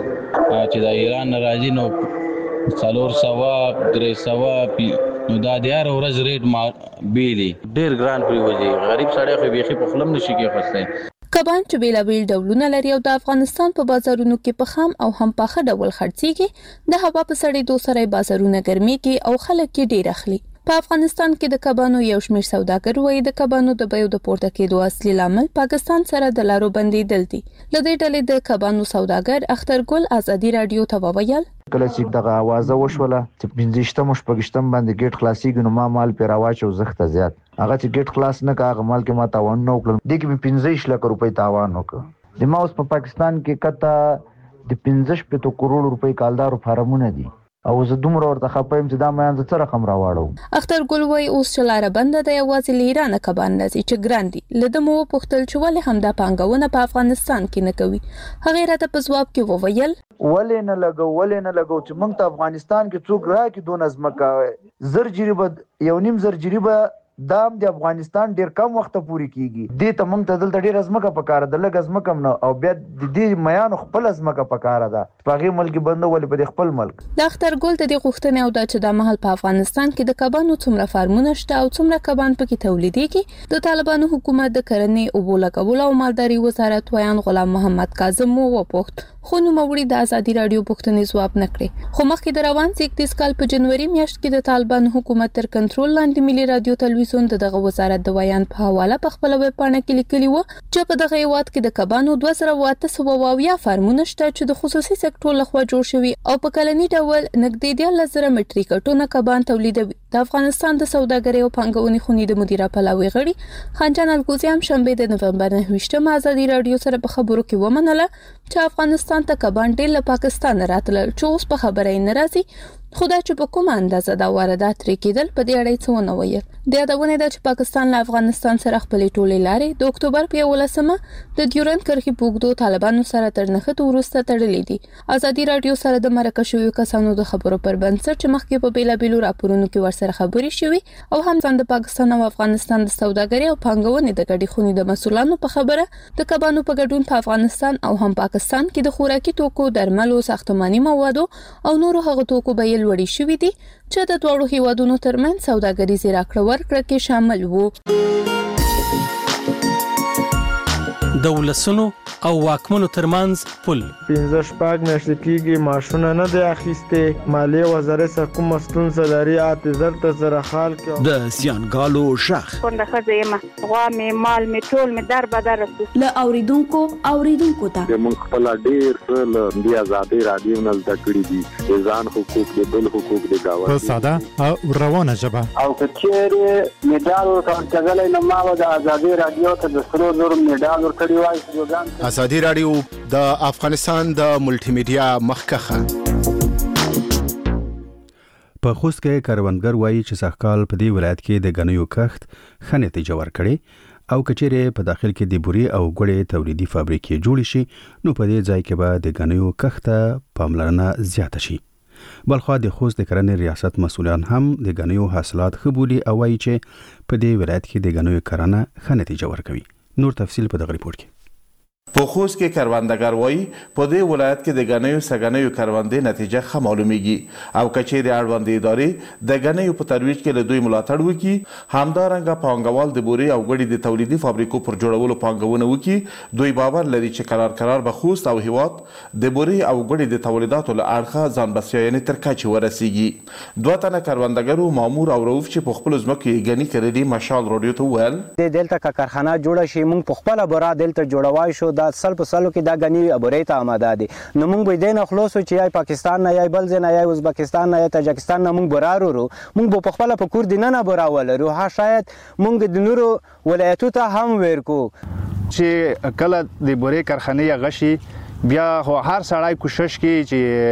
S4: چې د ایران راځي نو څلور سوه درې سوه نو دا د هر ورځ ریټ ما بیلی ډیر ګران پریوځي غریب سړی خو بیخي په خلم نشي کې خسته.
S18: کبان چې بیلابیل ډولونه لري او د افغانستان په بازارونو کې په خام او هم پاخه ډول خرڅيږي د هوا په سړېدو سره بازارونه ګرميږي او خلک یې ډیر اخلي. په افغانستان کې د کبانو یو شمېر سوداګر وایي د کبانو د بیو د پورته کېدو اصلي لامل پاکستان سره د لارو بندیدل دي. له دې ډلې د کبانو سوداګر اخترګل ازادي رادیو ته وویل
S19: کله چې دغه اوازه وشوله چې پنځشتم شپږشتم باندې ګیټ خلاصيږي نو ما مال پیراواچ او زخته زیات هغه چې ګیټ خلاص نه کاغه مال کې ما تاوان نه وکړ د کې پنځه لک روپۍ تاوان وکړ. د ما اوس په پاکستان کې کته د پنځه پته کروڑ روپۍ کالدارو فارمونه دي او زه دومره ورته خپایم چې دا مې څه رقم راوړو.
S18: اخترګل وای اوس چلاره بند د یوازې لیران کبان نزي چې ګران دي لده مو پختل چې ولې هم د پانګونه په افغانستان کې نه کوي. هغه راته په جواب کې وویل
S19: ولې نه لګو ولې نه لګو چې موږ ته افغانستان کې څوک راکې دون ازمکه زر جریبه یو نیم زر جریبه دا هم د افغانستان ډیر کم وخت پورې کیږي. دې ته موږ ته دلته ډیر ازمکه پکاره ده، لږ ازمکه هم نه، او بیا د دې میانو خپل ازمکه پکاره ده په هغې ملک بنده ولې په خپل ملک.
S18: د اختر ګل د دې غوښتنې او د چې د مهال په افغانستان کې د کبانو څومره فارمونه شته او څومره کبان پکې تولیدېږي د طالبانو حکومت د کرنې او بولکول او مالداري وزارت ویان غلام محمد کاظم مو وپوښت، خو نوموړي د ازادي رادیو پوښتنې ځواب نه کړې. خو مخکې د روان زیږدیز کال په جنوري میاشت کې د طالبانو حکومت تر کنټرول لاندې ملي رادیو تلویزیون د دغه وزارت د ویان په حواله په خپل ویب پاڼه کې لیکلي و چې په دغه هیواد کې د کبانو دوه زره اته سوه اویا فارمونه شته چې د خصوصي سکتور لخوا جوړ شوي او په کلني ډول نږدې دیارلس زره مټریک ټنه کبان تولیدوي. د افغانستان د سوداګرۍ او پانګونې خونې د مدیره پلاوي غړي خانجان الګوزي هم شنبه د نومبر نهه ویشتمه ازادي رادیو سره په خبرو کې ومنله چې افغانستان ته کبان ډېر له پاکستان راتلل چې اوس په خبره یې نه راځي، خو دا چې په کومه اندازه دا واردات ترې کېدل په دې اړه څه ونه ویل. د یادونې ده چې پاکستان له افغانستان سره خپلې ټولې لارې د اکتوبر په یولسمه د ډیورنډ کرښې په اوږدو طالبانو سره تر نښتو وروسته تړلې دي. ازادي رادیو سره د مرکه شویو کسانو د خبرو پر بنسټ چې مخکې په بیلابیلو راپورونو کې ورسره خبرې شوي او هم د پاکستان او افغانستان د سوداګرۍ او پانګونې د ګډې خونې د مسؤلانو په خبره د کبانو په ګډون په افغانستان او هم پاکستان کې د خوراکي توکو، درملو، ساختماني موادو او نورو هغو توکو بیې لوړې شوي دي چې د دواړو هیوادونو ترمنځ سوداګریزې راکړه ورکړه کې شامل وو.
S5: د ولسونو او واکمنو ترمنځ پل
S20: پنځه شپږ میاشتې کېږي ماشونه نه دی اخیستې، مالیې وزارت سره کومه ستونزه لري اته زر ته زره خال کې
S5: د زیانګالو شخ
S16: کونډه ښځه یم، غوا مې مال مې ټول مې در بدر رسو
S7: له اوریدونکو اوریدونکو ته
S3: موږ خپل ډیر څه له دې ازادي رادیو نه زده کړي دي، د ځان حقوق د بل حقوق د گاونډي
S21: په ساده او روانه ژبه
S22: او کچېرې میډال ورکړل نو ما د ازادي رادیو ته د سرو زرو میډال ورکړی وای.
S21: ازادي رادیو د افغانستان د ملټي میډیا مخکخه.
S1: په خوست کې کروندګر وایي چې سږکال په دې ولایت کې د غنیو کښت ښه نتیجه ورکړې او کچېرې په داخل کې د بوري او ګوړې تولیدي فابریکې جوړې شي نو په دې ځای کې به د غنیو کښت ته پاملرنه زیاته شي. بلخوا د خوست د کرنې ریاست مسؤلان هم د غنیو حاصلات ښه بولي او وایي چې په دې ولایت کې د غنیو کرنه ښه نتیجه ورکوي. نور تفصیل په دغه ریپورت کې.
S23: په خوست کې کروندګر وایي په دې ولایت کې د غنیو سګنیو کروندې نتیجه ښه معلومیږي او کچېرې اړوندې ادارې د غنیو په ترویج کې له دوی ملاتړ وکړي، همدارنګه پانګوال د بوري او ګوړې د تولیدي فابریکو پر جوړولو پانګونه وکړي. دوی باور لري چې قرار قرار به خوست او هیواد د بوري او ګوړې د تولیداتو له اړخه ځان بسیاینې تر کچې ورسیږي. دوه تنه کروندګرو مامور او رؤوف چې په خپلو ځمکو یې غني کړي مشال راډیو ته وویل
S24: دلته کارخانه جوړه شي موږ په خپله بوره دلته جوړوای شو، دا سل په سلو کې دا غني ابورې ته آماده دي، نو موږ به دې نه خلاصو چې یا پاکستان نه یا بل ځای نه یا ازبکستان نه یا تاجکستان نه موږ بوره وروړو، موږ به په خپله په کور د ننه بوره ولرو، ها شاید موږ د نورو ولایتو ته هم ورکو.
S25: چې کله د بورې کارخانې غشي بیا خو هر سړی کوشش کوي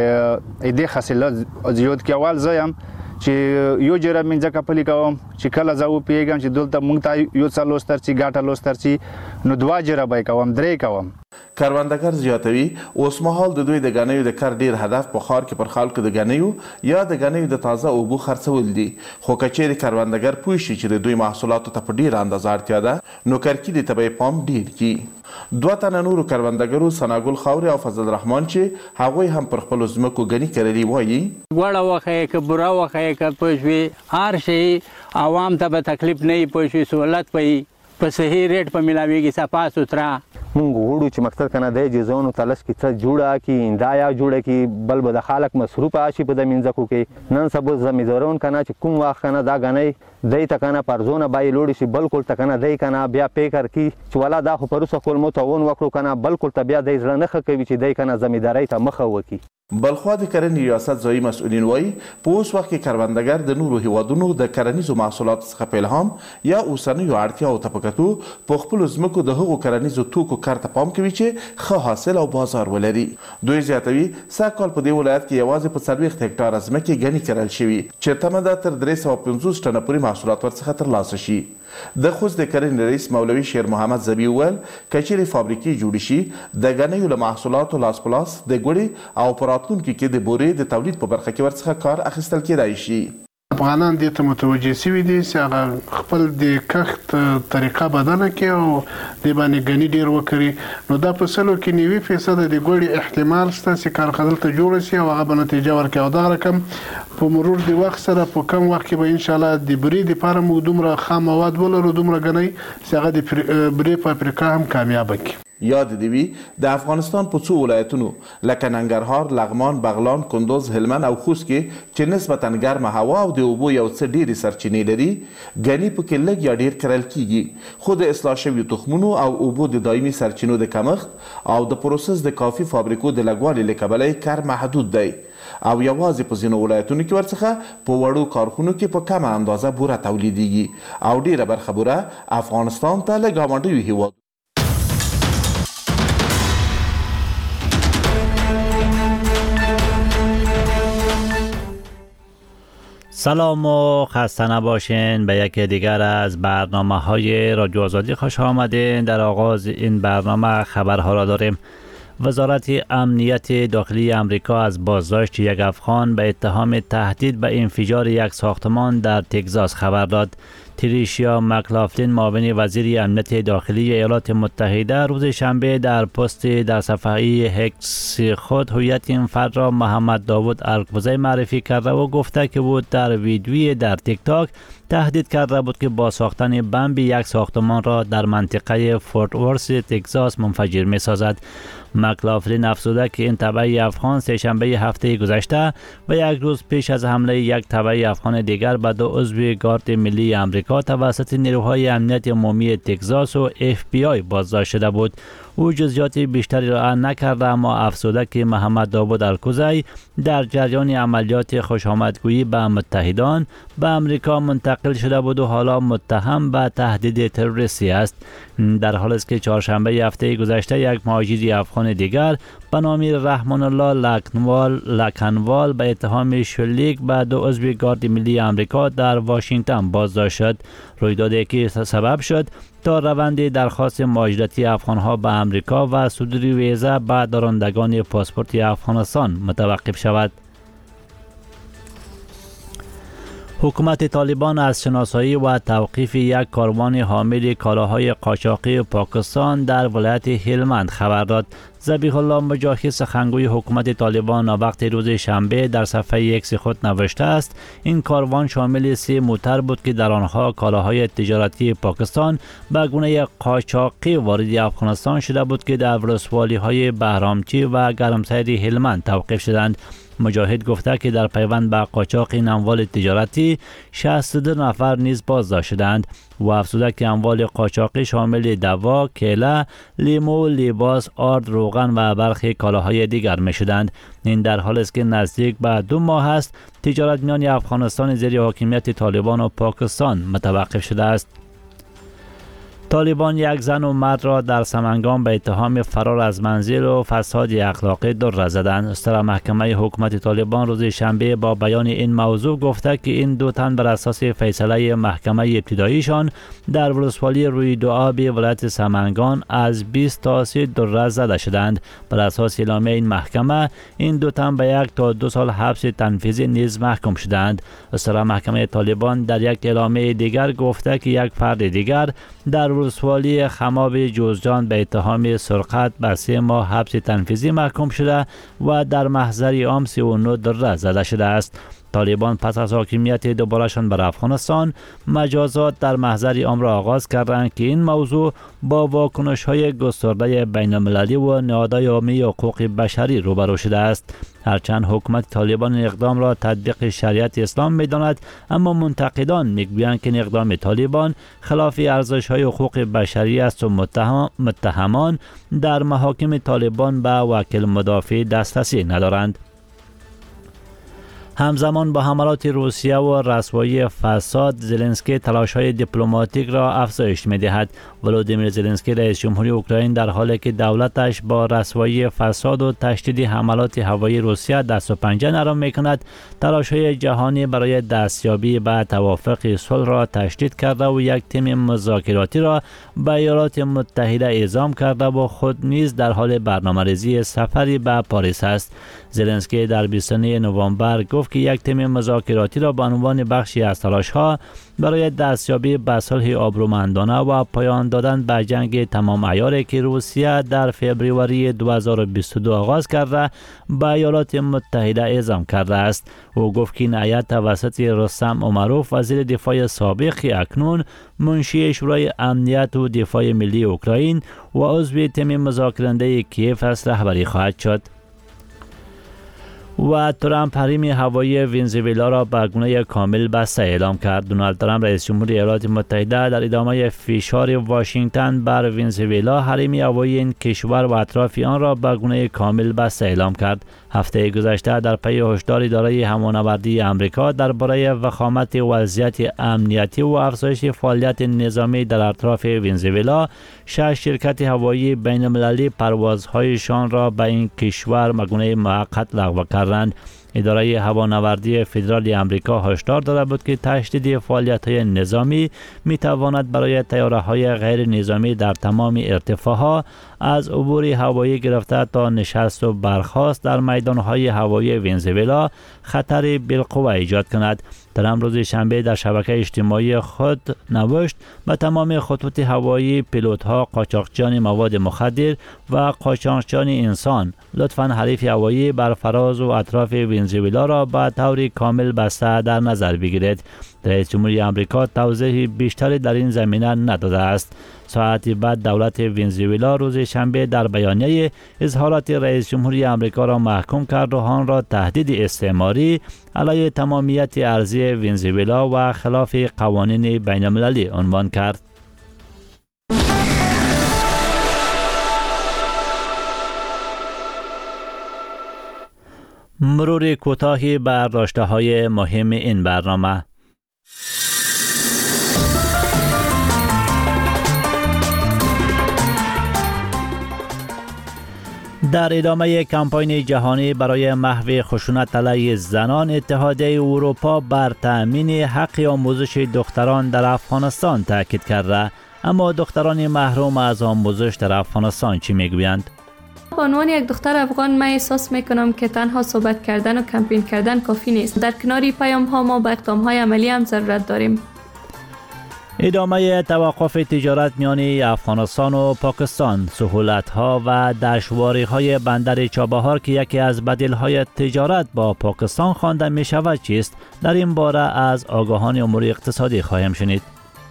S25: چې دې حاصلات زیات کړي. اول زه یم چې یو جره من ځکه پلی کوم چې کله زه وپوهېږم چې دلته موږ ته یو څه لوستر چې ګاټه لوستر چې نو دوه جره به یې کوم درې کوم.
S23: کروندګر زیاتوي اوس مهال د دوی د غنیو د کار ډیر هدف په ښار کې پر خلکو د غنیو یا د غنیو د تازه اوبو خرڅول دي، خو کچېرې کروندګر پوه شي چې د دوی محصولاتو ته په ډیره اندازه اړتیا ده نو کرکیلې ته به یې پام ډیر کړي. دوه تنه نورو کروندګرو ثناګل خاورې او فضل رحمان چې هغوی هم پر خپلو ځمکو غني کرلي وایي
S26: غوړه وښیې که بوره وښیې که پوه شوې هر شی عوام ته به تکلیف نه وي، پوه شوې سهولت به وي، په صحیح ریټ په ملاویږي، صفا سوتره.
S24: مونږ غواړو چې مقصد کنه د جزونو تلس کې څه جوړه کی اندایا جوړه کی بل به د خلک مصروف شي په د منځکو کې. نن سبا زمیدارون کنه چې کوم وخت کنه دا غنی دای ته کنه پرزونه بای لوړ شي بالکل ته کنه دای کنه بیا پیکر کی چې ولا دا خو پروسه کول مو ته ون وکړو کنه بالکل ته بیا دای ځل نه کوي چې دای کنه زمیداری ته مخه وکي.
S23: بلخوا د کرنې ریاست ځایي مسؤلین وایي په اوس وخت کې کروندګر د نورو هیوادونو د کرنیزو محصولاتو څخه په الهام یا اوسنیو اړتیاوو ته په کتو په خپلو ځمکو د هغو کرنیزو توکو کار ته پام کوي چې ښه حاصل او بازار ولري. دوی زیاتوي سږکال په دې ولایت کې یوازې په څلوېښت هکټاره ځمکې غني کرل شوي چې تمه ده تر درې سوه پنځوس ټنه پورې محصولات ورڅخه ترلاسه شي. د خوست د کرنې رئیس مولوي شیر محمد زبی وویل که چیرې فابریکې جوړې شي د غنیو له محصولاتو لاس په لاس د ګوړې او په راتلونکي کې د بورې د تولید په برخه کې ورڅخه کار اخیستل کیدای شي.
S2: افغانان دې ته متوجه شوي دي چې هغه خپل د کښت طریقه بدله کړي او د باندې غني ډیر وکړي. نو دا په سلو کې نوي فیصد د ګوړې احتمال شته چې کارخانه ته جوړ شي او هغه به نتیجه ورکړي. او دا رقم په مرور د وخت سره په کم وخت کې به ان شاء الله د بری د لپاره موږ دومره خام مواد ولرو، دومره غني چې هغه د بری په افریقا هم کامیاب کړي.
S23: یاد دیوی د افغانستان په څو ولایتونو لکه ننګرهار، لغمان، بغلان، کندوز، هلمند او خوست کې چې نسبتا ګرمه هوا او د اوبو یو څه ډېرې سرچینې لري، غني پکې لږ یا ډېر کرل کیږي. خو د اصلاح شویو تخمونو او اوبو د دایمي سرچینو د کمښت او د پروسس د کافي فابریکو د لګوالي له کبله کار محدود دی او یوازې په ځینو ولایتونو کې ورڅخه په وړو کارخونو کې په کمه اندازه بوره تولیدېږي او ډېره برخه بوره افغانستان ته له ګاونډیو هیوادونو
S6: سلام و خسته نباشین. به یکی دیگر از برنامه های رادیو آزادی خوش آمدین. در آغاز این برنامه خبرها را داریم. وزارت امنیت داخلی امریکا از بازداشت یک افغان به اتهام تهدید به انفجار یک ساختمان در تگزاس خبر داد. تریشیا مکلافلین معاون وزیر امنیت داخلی ایالات متحده روز شنبه در پست در صفحه هکس خود هویت این فرد را محمد داوود الکوزی معرفی کرده و گفته که بود در ویدیوی در تیک تاک تهدید کرده بود که با ساختن بمب یک ساختمان را در منطقه فورت ورث تگزاس منفجر می سازد. مکلافلین افزوده که این تبع افغان سه‌شنبه هفته گذشته و یک روز پیش از حمله یک تبع افغان دیگر به دو عضو گارد ملی آمریکا توسط نیروهای امنیت عمومی تگزاس و اف بی آی بازداشت شده بود. او جزئیات بیشتری را نکرده اما افزوده که محمد داوود الکوزی در جریان عملیات خوشامدگویی به متحدان به امریکا منتقل شده بود و حالا متهم به تهدید تروریستی است. در حالی است که چهارشنبه هفته گذشته یک مهاجر افغان دیگر به نام رحمان الله لکنوال لکنوال به اتهام شلیک به دو عضو گارد ملی آمریکا در واشنگتن بازداشت شد. رویدادی که سبب شد تا روند درخواست مهاجرتی افغانها به امریکا و صدور ویزا به دارندگان پاسپورت افغانستان متوقف شود. حکومت طالبان از شناسایی و توقیف یک کاروان حامل کالاهای قاچاقی پاکستان در ولایت هلمند خبر داد. ذبیح الله مجاهد سخنگوی حکومت طالبان وقت روز شنبه در صفحه ایکس خود نوشته است این کاروان شامل سه موتر بود که در آنها کالاهای تجارتی پاکستان به گونه قاچاقی وارد افغانستان شده بود که در ولسوالی های بهرامچی و گرمسیر هلمند توقیف شدند. مجاهد گفته که در پیوند به قاچاق این اموال تجارتی شصت و دو نفر نیز بازداشت شدند و افزوده که اموال قاچاقی شامل دوا، کیله، لیمو، لباس، آرد، روغن و برخی کالاهای دیگر می شدند. این در حالی است که نزدیک به دو ماه است تجارت میان افغانستان زیر حاکمیت طالبان و پاکستان متوقف شده است. طالبان یک زن و مرد را در سمنگان به اتهام فرار از منزل و فساد اخلاقی در زدند. سر محکمه حکومت طالبان روز شنبه با بیان این موضوع گفته که این دو تن بر اساس فیصله محکمه ابتداییشان در ولسوالی روی دو آب ولایت سمنگان از بیست تا سی در زده شدند. بر اساس اعلامیه این محکمه این دو تن به یک تا دو سال حبس تنفیذی نیز محکوم شدند. سر محکمه طالبان در یک اعلامیه دیگر گفته که یک فرد دیگر در ولسوالی خماب جوزجان به اتهام سرقت به سه ماه حبس تنفیذی محکوم شده و در محضر عام سی و نه در زده شده است. طالبان پس از حاکمیت دوبارهشان بر افغانستان مجازات در محضر عام را آغاز کردند که این موضوع با واکنش های گسترده بین المللی و نهادهای عمومی حقوق بشری روبرو شده است. هرچند حکومت طالبان این اقدام را تطبیق شریعت اسلام می‌داند اما منتقدان می‌گویند که این اقدام طالبان خلاف ارزش‌های حقوق بشری است و متهم متهمان در محاکم طالبان به وکیل مدافع دسترسی ندارند. همزمان با حملات روسیه و رسوایی فساد زلنسکی تلاش‌های دیپلماتیک را افزایش می‌دهد. ولودیمیر زلنسکی رئیس جمهوری اوکراین در حالی که دولتش با رسوایی فساد و تشدید حملات هوایی روسیه دست و پنجه نرم میکند، تلاش‌های جهانی برای دستیابی به توافق صلح را تشدید کرده و یک تیم مذاکراتی را به ایالات متحده اعزام کرده و خود نیز در حال برنامه‌ریزی سفری به پاریس است. زلنسکی در بیست و نه نوامبر گفت که یک تیم مذاکراتی را به عنوان بخشی از تلاش‌ها برای دستیابی به صلح آبرومندانه و پایان دادن به جنگ تمام عیاری که روسیه در فوریه دو هزار و بیست و دو آغاز کرده به ایالات متحده اعزام کرده است. او گفت که این هیئت توسط رستم امروف وزیر دفاع سابق اکنون منشی شورای امنیت و دفاع ملی اوکراین و عضو تیم مذاکره‌کننده کیف است رهبری خواهد شد. و ترامپ حریم هوایی ونزوئلا را به گونه کامل بسته اعلام کرد. دونالد ترامپ رئیس جمهور ایالات متحده در ادامه فشار واشنگتن بر ونزوئلا حریم هوایی این کشور و اطراف آن را به گونه کامل بسته اعلام کرد. هفته گذشته در پی هشدار اداره هوانوردی آمریکا درباره وخامت وضعیت امنیتی و افزایش فعالیت نظامی در اطراف ونزوئلا، شش شرکت هوایی بین المللی پروازهایشان را به این کشور به گونه موقت لغو کردند. اداره هوانوردی فدرال آمریکا هشدار داده بود که تشدید فعالیت‌های نظامی می‌تواند برای طیاره‌های غیر نظامی در تمام ارتفاع‌ها از عبور هوایی گرفته تا نشست و برخاست در میدان‌های هوایی ونزوئلا خطر بالقوه ایجاد کند. ترامپ روز شنبه در شبکه اجتماعی خود نوشت به تمام خطوط هوایی، پیلوت‌ها، قاچاقچیان مواد مخدر و قاچاقچیان انسان لطفاً حریف هوایی بر فراز و اطراف ونزوئلا را به طور کامل بسته در نظر بگیرید. رئیس جمهوری آمریکا توضیح بیشتری در این زمینه نداده است. ساعتی بعد دولت ونزوئلا روز شنبه در بیانیه اظهارات رئیس جمهوری آمریکا را محکوم کرد و آن را تهدید استعماری علیه تمامیت ارضی ونزوئلا و خلاف قوانین بین المللی عنوان کرد. مرور کوتاهی بر داشته‌های مهم این برنامه. در ادامه کمپاین جهانی برای محو خشونت علیه زنان، اتحادیه اروپا بر تأمین حق آموزش دختران در افغانستان تاکید کرده. اما دختران محروم از آموزش در افغانستان چی میگویند؟
S8: به عنوان یک دختر افغان من احساس میکنم که تنها صحبت کردن و کمپین کردن کافی نیست. در کنار پیام ها ما به اقدام های عملی هم ضرورت داریم.
S6: ادامه توقف تجارت میان افغانستان و پاکستان، سهولت ها و دشواری های بندر چابهار که یکی از بدیل های تجارت با پاکستان خوانده می شود چیست؟ در این باره از آگاهان امور اقتصادی خواهیم شنید.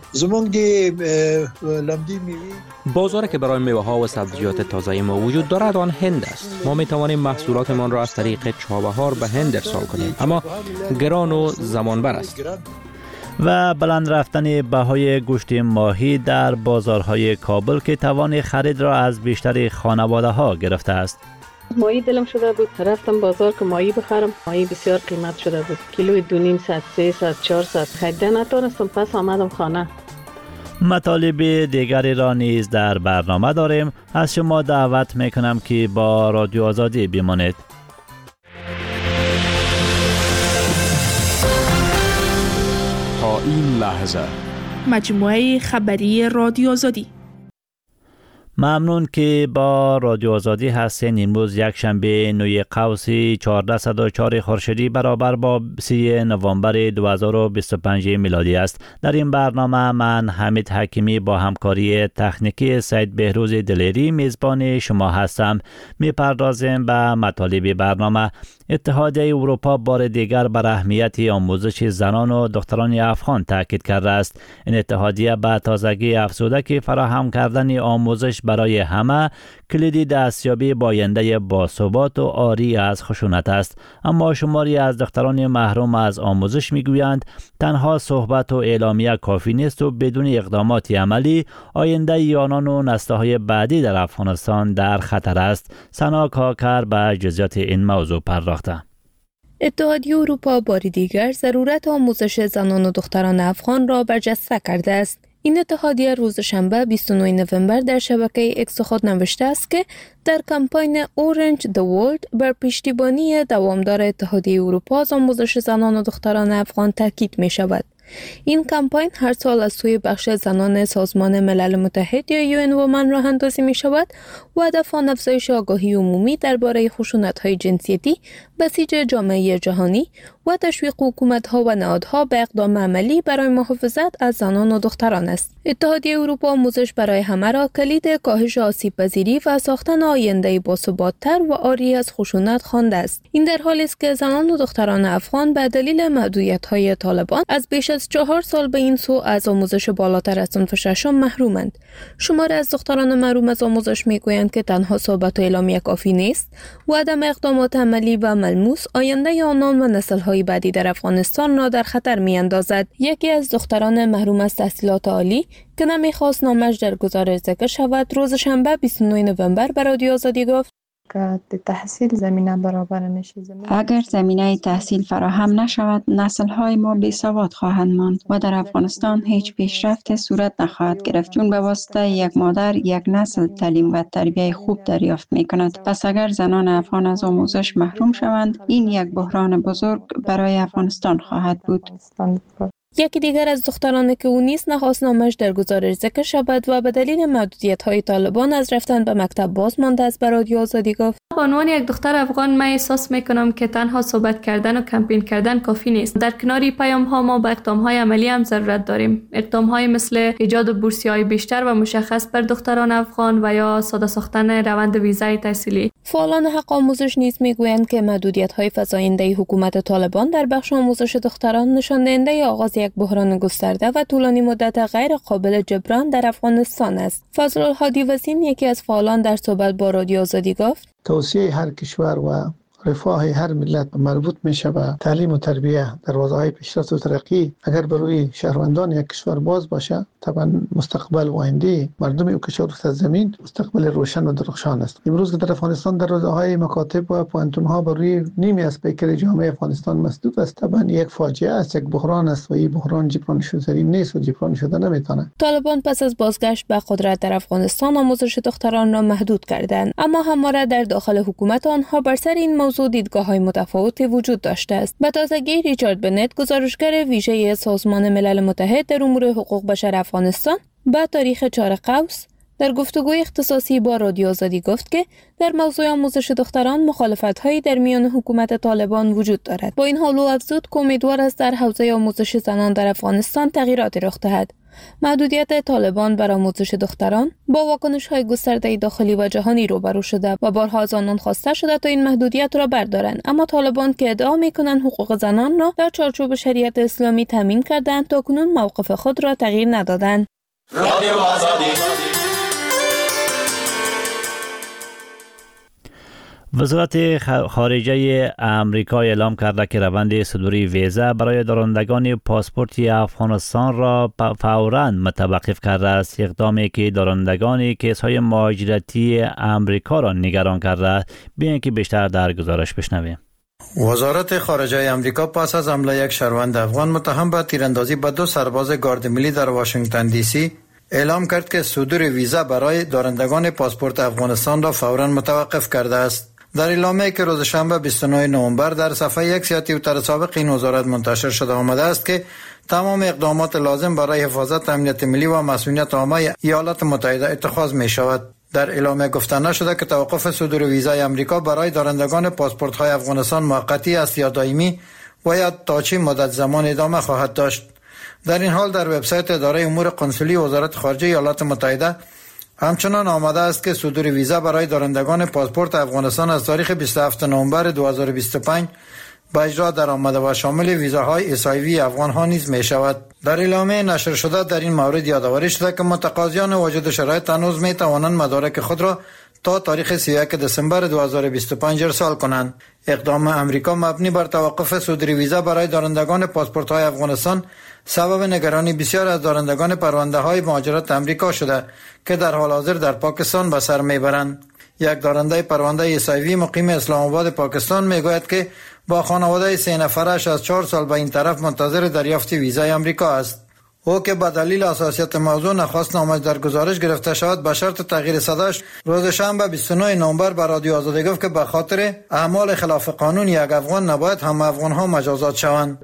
S9: بازاری که برای میوه ها و سبزیجات تازه ما وجود دارد آن هند است. ما می توانیم محصولاتمان را از طریق چابهار به هند ارسال کنیم، اما گران و زمانبر است.
S6: و بلند رفتن بهای گوشت ماهی در بازارهای کابل که توان خرید را از بیشتر خانواده ها گرفته است.
S12: ماهی دلم شده بود رفتم بازار که ماهی بخرم. ماهی بسیار قیمت شده بود. کیلوی دو نیم صد، سه صد، چهار صد خریده نتونستم، پس آمدم خانه.
S6: مطالب دیگری را نیز در برنامه داریم. از شما دعوت میکنم که با رادیو آزادی بمانید.
S11: تا این لحظه
S13: مجموعه خبری رادیو آزادی.
S6: ممنون که با رادیو آزادی هستین. امروز یک شنبه نوی قوس چهارصد و چهار خورشیدی برابر با سی نوامبر دو هزار و بیست و پنج میلادی است. در این برنامه من حمید حکیمی با همکاری تکنیکی سید بهروز دلیری میزبان شما هستم. میپردازیم به مطالب برنامه. اتحادیه اروپا بار دیگر بر اهمیت آموزش زنان و دختران افغان تاکید کرده است. این اتحادیه به تازگی افزوده که فراهم کردن آموزش برای همه کلیدی دستیابی باینده باثبات و عاری از خشونت است. اما شماری از دختران محروم از آموزش میگویند تنها صحبت و اعلامیه کافی نیست و بدون اقدامات عملی آینده آنان و نسل‌های بعدی در افغانستان در خطر است. سنا کاکر به جزئیات این موضوع پرداخته.
S18: اتحادیه اروپا بار دیگر ضرورت آموزش زنان و دختران افغان را برجسته کرده است. این اتحادیه روز شنبه بیست و نه نوامبر در شبکه اکس خود نوشته است که در کمپاین اورنج د ورلد بر پشتیبانی دوامدار اتحادیه اروپا از آموزش زنان و دختران افغان تاکید می شود. این کمپاین هر سال از سوی بخش زنان سازمان ملل متحد یا یو ان وومن راه اندازی می شود و هدف آن افزایش آگاهی عمومی درباره خشونت‌های جنسیتی بسیج جامعه جهانی و تشویق حکومت‌ها و نهادها به اقدام عملی برای محافظت از زنان و دختران است. اتحادیه اروپا آموزش برای همه را کلید کاهش آسیب‌پذیری و ساختن آینده‌ای باثبات‌تر و عاری از خشونت خوانده است. این در حالی است که زنان و دختران افغان به دلیل محدودیت‌های طالبان از بیش از چهار سال به این سو از آموزش بالاتر از صنف ششم محرومند. شماری از دختران محروم از آموزش میگویند که تنها صحبت و اعلامیه کافی نیست و عدم اقدامات عملی و ملموس آینده آنان و نسل‌های بعدی در افغانستان را در خطر می‌اندازد. یکی از دختران محروم از تحصیلات عالی که نمی‌خواست نامش در گزارش ذکر شود، روز شنبه بیست و نه نوامبر به رادیو آزادی گفت
S4: که تحصیل زمینه برابر نشه.
S10: اگر زمینه تحصیل فراهم نشود، نسل‌های ما بی‌سواد خواهند ماند و در افغانستان هیچ پیشرفت صورت نخواهد گرفت، چون به واسطه یک مادر یک نسل تعلیم و تربیت خوب دریافت می‌کند. پس اگر زنان افغان از آموزش محروم شوند، این یک بحران بزرگ برای افغانستان خواهد بود.
S18: یکی دیگر از دخترانی که او نیز نخواست نامش در گزارش ذکر شود و به دلیل محدودیت‌های طالبان از رفتن به مکتب باز مانده است به رادیو آزادی گفت:
S8: به عنوان یک دختر افغان من احساس میکنم که تنها صحبت کردن و کمپین کردن کافی نیست. در کنار پیام ها ما به اقدام های عملی هم ضرورت داریم. اقدام های مثل ایجاد بورسیه های بیشتر و مشخص بر دختران افغان و یا ساده ساختن روند ویزای تحصیلی.
S18: فعالان حق آموزش نیز میگویند که محدودیت‌های فزاینده حکومت طالبان در بخش آموزش دختران نشان دهنده آغاز یک بحران گسترده و طولانی مدت غیر قابل جبران در افغانستان است. فضل الهادی وزین، یکی از فعالان، در صحبت با رادیو آزادی گفت:
S14: توسعه هر کشور و رفاه هر ملت مربوط میشه به تعلیم و تربیه. دروازه‌های پیشرفت و ترقی اگر بروی شهروندان یک کشور باز باشه، طبعا مستقبل و آینده مردم او کشور از زمین مستقبل روشن و درخشان است. امروز که در افغانستان دروازه‌های مکاتب و پوانتون‌ها بروی نیمی از پیکر جامعه افغانستان مسدود است، طبعا یک فاجعه است، یک بحران است و این بحران جبران شدنی نیست و جبران شده نمیتونه.
S18: طالبان پس از بازگشت به قدرت در افغانستان آموزش دختران را محدود کردند، اما همواره در داخل حکومت آنها بر سر این موضوع دیدگاه‌های متفاوتی وجود داشته است. به تازگی ریچارد بنت، گزارشگر ویژه سازمان ملل متحد در امور حقوق بشر افغانستان، با تاریخ چهار قوس در گفتگوی اختصاصی با رادیو آزادی گفت که در موضوع آموزش دختران مخالفت‌هایی در میان حکومت طالبان وجود دارد. با این حال او افزود که امیدوار است در حوزه آموزش زنان در افغانستان تغییراتی رخ دهد. محدودیت طالبان بر آموزش دختران با واکنش‌های گسترده داخلی و جهانی روبرو شده و بارها از آنان خواسته شده تا این محدودیت را بردارند، اما طالبان که ادعا می‌کنند حقوق زنان را در چارچوب شریعت اسلامی تامین کردند، تاکنون موقف خود را تغییر ندادند. رادیو آزادی.
S6: وزارت خارجه امریکا اعلام کرده که روند صدوری ویزا برای دارندگان پاسپورت افغانستان را فوراً متوقف کرده است، اقدامی که دارندگان کیس‌های مهاجرتی امریکا را نگران کرده. بیاین که بیشتر در گزارش بشنویم.
S15: وزارت خارجه امریکا پس از حمله یک شهروند افغان متهم به تیراندازی به دو سرباز گارد ملی در واشنگتن دی سی اعلام کرد که صدور ویزا برای دارندگان پاسپورت افغانستان را فوراً متوقف کرده است. در اعلامیه‌ای که روز شنبه بیست و نه نوامبر در صفحه یک سی توییتر سابق این وزارت منتشر شده آمده است که تمام اقدامات لازم برای حفاظت امنیت ملی و مسئولیت عامه ایالات متحده اتخاذ می شود. در اعلامیه گفته نشده که توقف صدور ویزای امریکا برای دارندگان پاسپورت‌های افغانستان موقتی است یا دائمی و یا تا چه مدت زمان ادامه خواهد داشت. در این حال در وبسایت اداره امور قنسولی وزارت خارجه ایالات متحده همچنان آمده است که صدور ویزا برای دارندگان پاسپورت افغانستان از تاریخ بیست و هفتم نوامبر دو هزار و بیست و پنج به اجرا در آمده و شامل ویزاهای اس آی وی افغان ها نیز می شود. در اعلامیه نشر شده در این مورد یادآوری شده که متقاضیان واجد شرایط هنوز می توانند مدارک خود را تا تاریخ سی و یک دسامبر دو هزار و بیست و پنج ارسال کنند. اقدام امریکا مبنی بر توقف صدور ویزا برای دارندگان پاسپورت های افغانستان سبب نگرانی بسیار از دارندگان پرونده های مهاجرت امریکا شده که در حال حاضر در پاکستان به سر میبرند. یک دارنده پرونده ایسایوی مقیم اسلام آباد پاکستان میگوید که با خانواده سه نفرش از چهار سال به این طرف منتظر دریافت ویزای امریکا است. او که به دلیل حساسیت موضوع نخواست نامش در گزارش گرفته شود به شرط تغییر صداش روز شنبه بیست و نه نوامبر به رادیو آزادی گفت که به خاطر اعمال خلاف قانون یک افغان نباید هم افغان ها مجازات شوند.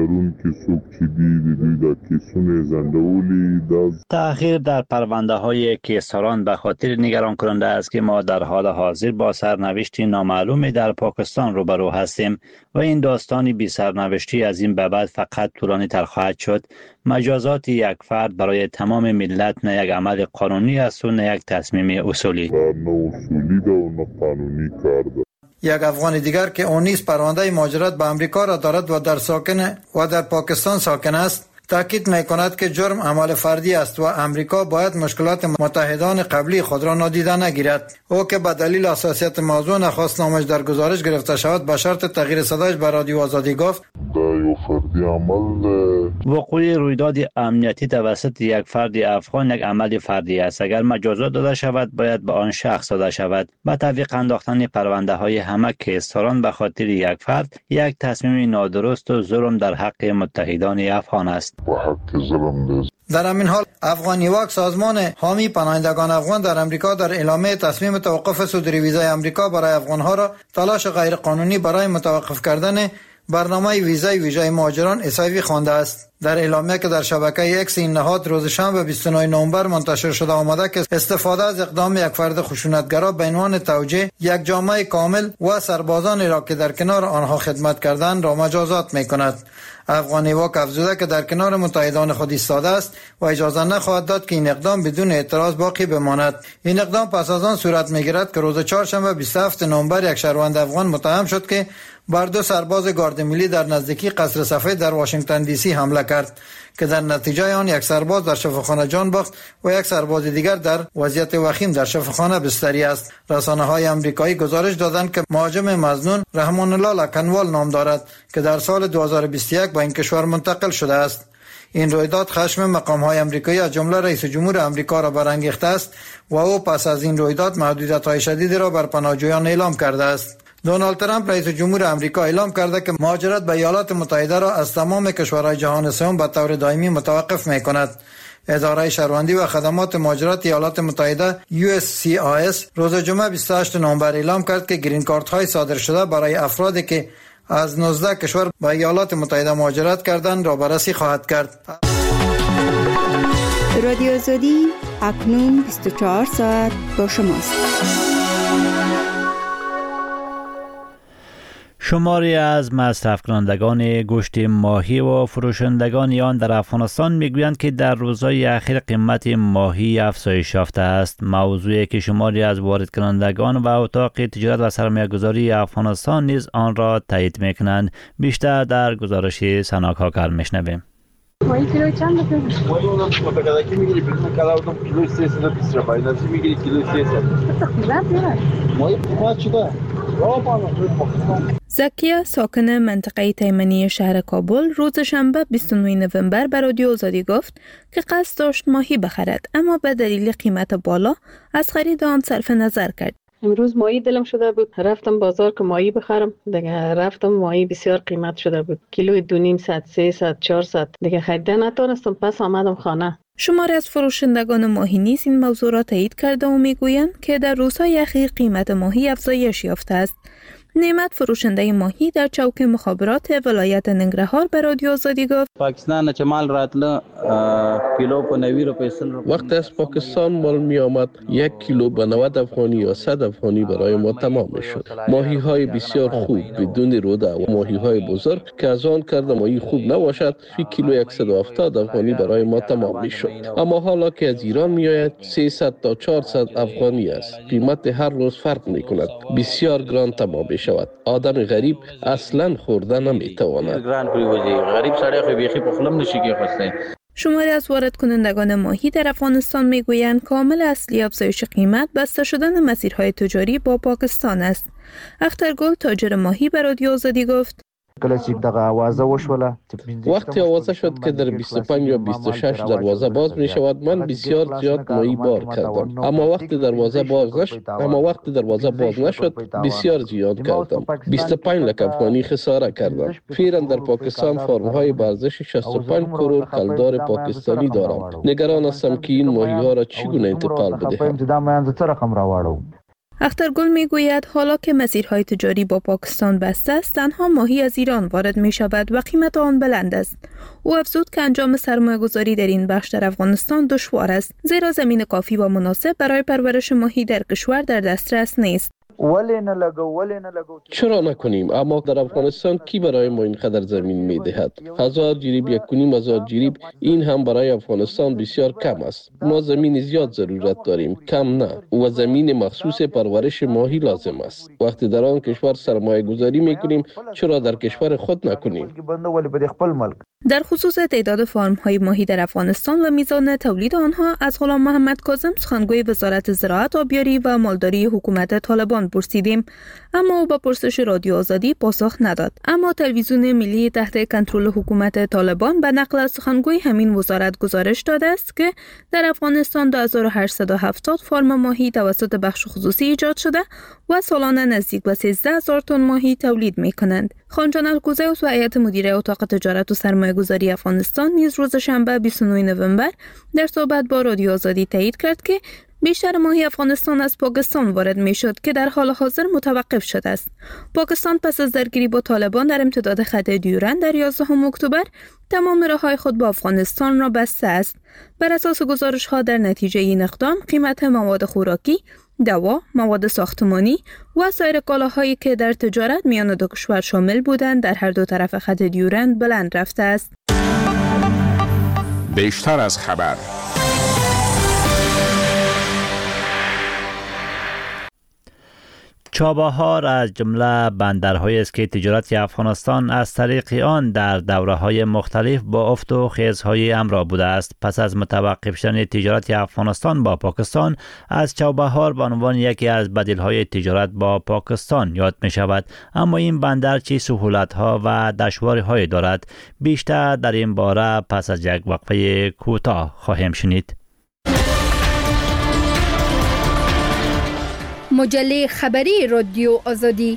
S6: تأخیر در پرونده های کیساران به خاطر نگران کننده است که ما در حال حاضر با سرنوشتی نامعلومی در پاکستان روبرو هستیم و این داستانی بی سرنوشتی از این به بعد فقط طولانی تر خواهد شد. مجازات یک فرد برای تمام ملت نه یک عمل قانونی است و نه یک تصمیم اصولی.
S15: یک افغان دیگر که اون نیز پرونده مهاجرت به امریکا را دارد و در ساکن و در پاکستان ساکن است تاکید می‌کند که جرم عمل فردی است و امریکا باید مشکلات متحدان قبلی خود را نادیده نگیرد. او که به دلیل حساسیت موضوع نخواست نامش در گزارش گرفته شود به شرط تغییر صدایش به رادیو آزادی گفت
S3: فردی عمل
S6: وقوع رویداد امنیتی توسط یک فرد افغان یک عمل فردی است. اگر مجازات داده شود باید به آن شخص داده شود. با تعویق انداختن پرونده های همه کیساران به خاطر یک فرد یک تصمیم نادرست و ظلم در حق متحدان افغان است.
S15: در همین حال افغان نیواک سازمان حامی پناهندگان افغان در امریکا در اعلامیه تصمیم توقف صدور ویزای امریکا برای افغانها را تلاش غیر قانونی برای متوقف کردن برنامه ویزای ویژه مهاجران اسایوی خوانده است. در اعلامیه که در شبکه اکس این نهاد روز شنبه بیست و نه نوامبر منتشر شده آمده که استفاده از اقدام یک فرد خشونتگرا به عنوان توجیه یک جامعه کامل و سربازانی را که در کنار آنها خدمت کردند را مجازات می‌کند. افغان نیواک افزوده که در کنار متحدان خود ایستاده است و اجازه نخواهد داد که این اقدام بدون اعتراض باقی بماند. این اقدام پس از آن صورت می‌گیرد که روز چهارشنبه بیست و هفتم نوامبر یک شهروند افغان متهم شد که بر دو سرباز گارد ملی در نزدیکی قصر سفید در واشنگتن دی سی حمله کرد که در نتیجه آن یک سرباز در شفاخانه جان باخت و یک سرباز دیگر در وضعیت وخیم در شفاخانه بستری است. رسانه‌های آمریکایی گزارش دادند که مهاجم مظنون رحمان الله لکنوال نام دارد که در سال دو هزار و بیست و یک به این کشور منتقل شده است. این رویداد خشم مقام‌های آمریکایی از جمله رئیس جمهور آمریکا را برانگیخته است و او پس از این رویداد محدودیت‌های شدیدی را بر پناهجویان اعلام کرده است. دونالد ترامپ رئیس جمهور آمریکا اعلام کرده که مهاجرت به ایالات متحده را از تمام کشورهای جهان سوم به طور دائمی متوقف می‌کند. اداره شهروندی و خدمات مهاجرت ایالات متحده یو اس سی آی اس روز جمعه بیست و هشتم نوامبر اعلام کرد که گرین کارت‌های صادر شده برای افرادی که از نوزده کشور به ایالات متحده مهاجرت کردند را بررسی خواهد کرد.
S5: رادیو آزادی اکنون بیست و چهار ساعت با شماست.
S6: شماری از مصرف کنندگان گوشت ماهی و فروشندگان آن در افغانستان میگویند که در روزهای اخیر قیمت ماهی افزایش یافته است. موضوعی که شماری از وارد کنندگان و اتاق تجارت و سرمایه‌گذاری افغانستان نیز آن را تایید میکنند. بیشتر در گزارش سنا کاکر میشنویم.
S7: ماهی کیلو چند بده؟ ماهی اونم متقدکی میگیری بدون کلاوتم کیلو سیصد و بیست روپیه نفسی میگیری کیلو سیصد. ماهی قیمت چقدر؟
S18: زکیه ساکن منطقه تیمنی شهر کابل روز شنبه بیست و نه نوامبر به رادیو آزادی گفت که قصد داشت ماهی بخرد اما به دلیل قیمت بالا از خرید آن صرف نظر کرد.
S12: امروز ماهی دلم شده بود رفتم بازار که ماهی بخرم دیگه رفتم ماهی بسیار قیمت شده بود کیلو دو نیم صد سیصد چهارصد دیگه خریدن نتونستم پس آمدم خانه.
S18: شماری از فروشندگان ماهی نیز این موضوع را تایید کرده و میگویند که در روزهای اخیر قیمت ماهی افزایش یافته است. نعمت فروشنده ماهی در چوک مخابرات ولایت ننگرهار به رادیو آزادی گفت
S16: پاکستان چه مال راتله کیلو په نوي روپیه سل روپیه
S17: وقت از پاکستان مال می آمد یک کیلو به نود افغانی یا صد افغانی برای ما تمام می شد. ماهی های بسیار خوب بدون روده و ماهی های بزرگ که از آن کرده ماهی خوب نباشد فی کیلو صد و هفتاد افغانی برای ما تمام می شد. اما حالا که از ایران می آید سیصد تا چهارصد افغانی است. قیمت هر روز فرق می کند. بسیار گران تمام می شود. آدم غریب اصلا خورده نمی تواند.
S16: غریب سړی خو بیخي په خلم نشي کې خوسته.
S18: شماری از وارد کنندگان ماهی در افغانستان میگویند کامل اصلی افزایش قیمت بسته شدن مسیرهای تجاری با پاکستان است. اخترگل تاجر ماهی به رادیو آزادی گفت
S1: کله چې دغه اوازه وشوله
S17: وقتی آوازه شد که در بیست و پنج یا بیست و شش دروازه باز می شود، من بسیار زیاد ماهی بار کردم. اما وقتی دروازه باز نشد اما وقتی دروازه باز نشد بسیار زیاد کردم. بیست و پنج لک افغانی خساره کردم. فعلا در پاکستان فرم های ورزش شصت و پنج کرور کلدار پاکستانی دارم. نگران هستم که این ماهی ها را چگونه انتقال بدهم.
S18: اخترگل می گوید حالا که مسیرهای تجاری با پاکستان بسته است، تنها ماهی از ایران وارد می شود و قیمت آن بلند است. او افزود که انجام سرمایه گذاری در این بخش در افغانستان دشوار است، زیرا زمین کافی و مناسب برای پرورش ماهی در کشور در دسترس نیست.
S17: چرا نکنیم؟ اما در افغانستان کی برای ما اینقدر زمین می دهد؟ هزار جریب یک کنیم هزار جریب، این هم برای افغانستان بسیار کم است. ما زمین زیاد ضرورت داریم، کم نه، و زمین مخصوص پرورش ماهی لازم است. وقتی در آن کشور سرمایه گذاری می کنیم، چرا در کشور خود نکنیم؟
S18: در خصوص تعداد فارم های ماهی در افغانستان و میزان تولید آنها از غلام محمد کاظم، سخنگوی وزارت زراعت، آبیاری و مالداری حکومت طالبان پرسیدیم، اما او با پرسش رادیو آزادی پاسخ نداد. اما تلویزیون ملی تحت کنترل حکومت طالبان به نقل از سخنگوی همین وزارت گزارش داده است که در افغانستان دو هزار و هشتصد و هفتاد فارم ماهی توسط بخش خصوصی ایجاد شده و سالانه نزدیک به سیزده هزار تن ماهی تولید می کنند. خانجان الکوزیوس و هیئت مدیره اتاق تجارت و سرمایه گذاری افغانستان نیز روز شنبه بیست و نه نوامبر در صحبت با رادیو آزادی تایید کرد که بیشتر ماهی افغانستان از پاکستان وارد می شد که در حال حاضر متوقف شده است. پاکستان پس از درگیری با طالبان در امتداد خط دیورند در یازدهم اکتبر تمام راههای خود با افغانستان را بسته است. بر اساس گزارش ها در نتیجه این اقدام قیمت مواد خوراکی، دوا، مواد ساختمانی و سایر کالاهایی که در تجارت میان دو کشور شامل بودند در هر دو طرف خط دیورند بلند رفته است.
S11: بیشتر از خبر.
S6: چابهار از جمله بندرهایی است که تجارت افغانستان از طریق آن در دوره‌های مختلف با افت و خیزهای همراه بوده است. پس از متوقف شدن تجارت افغانستان با پاکستان، از چابهار به عنوان یکی از بدیل‌های تجارت با پاکستان یاد می شود. اما این بندر چه سهولت‌ها و دشواری‌هایی دارد؟ بیشتر در این باره پس از یک وقفه کوتاه خواهیم شنید.
S19: مجله خبری رادیو آزادی.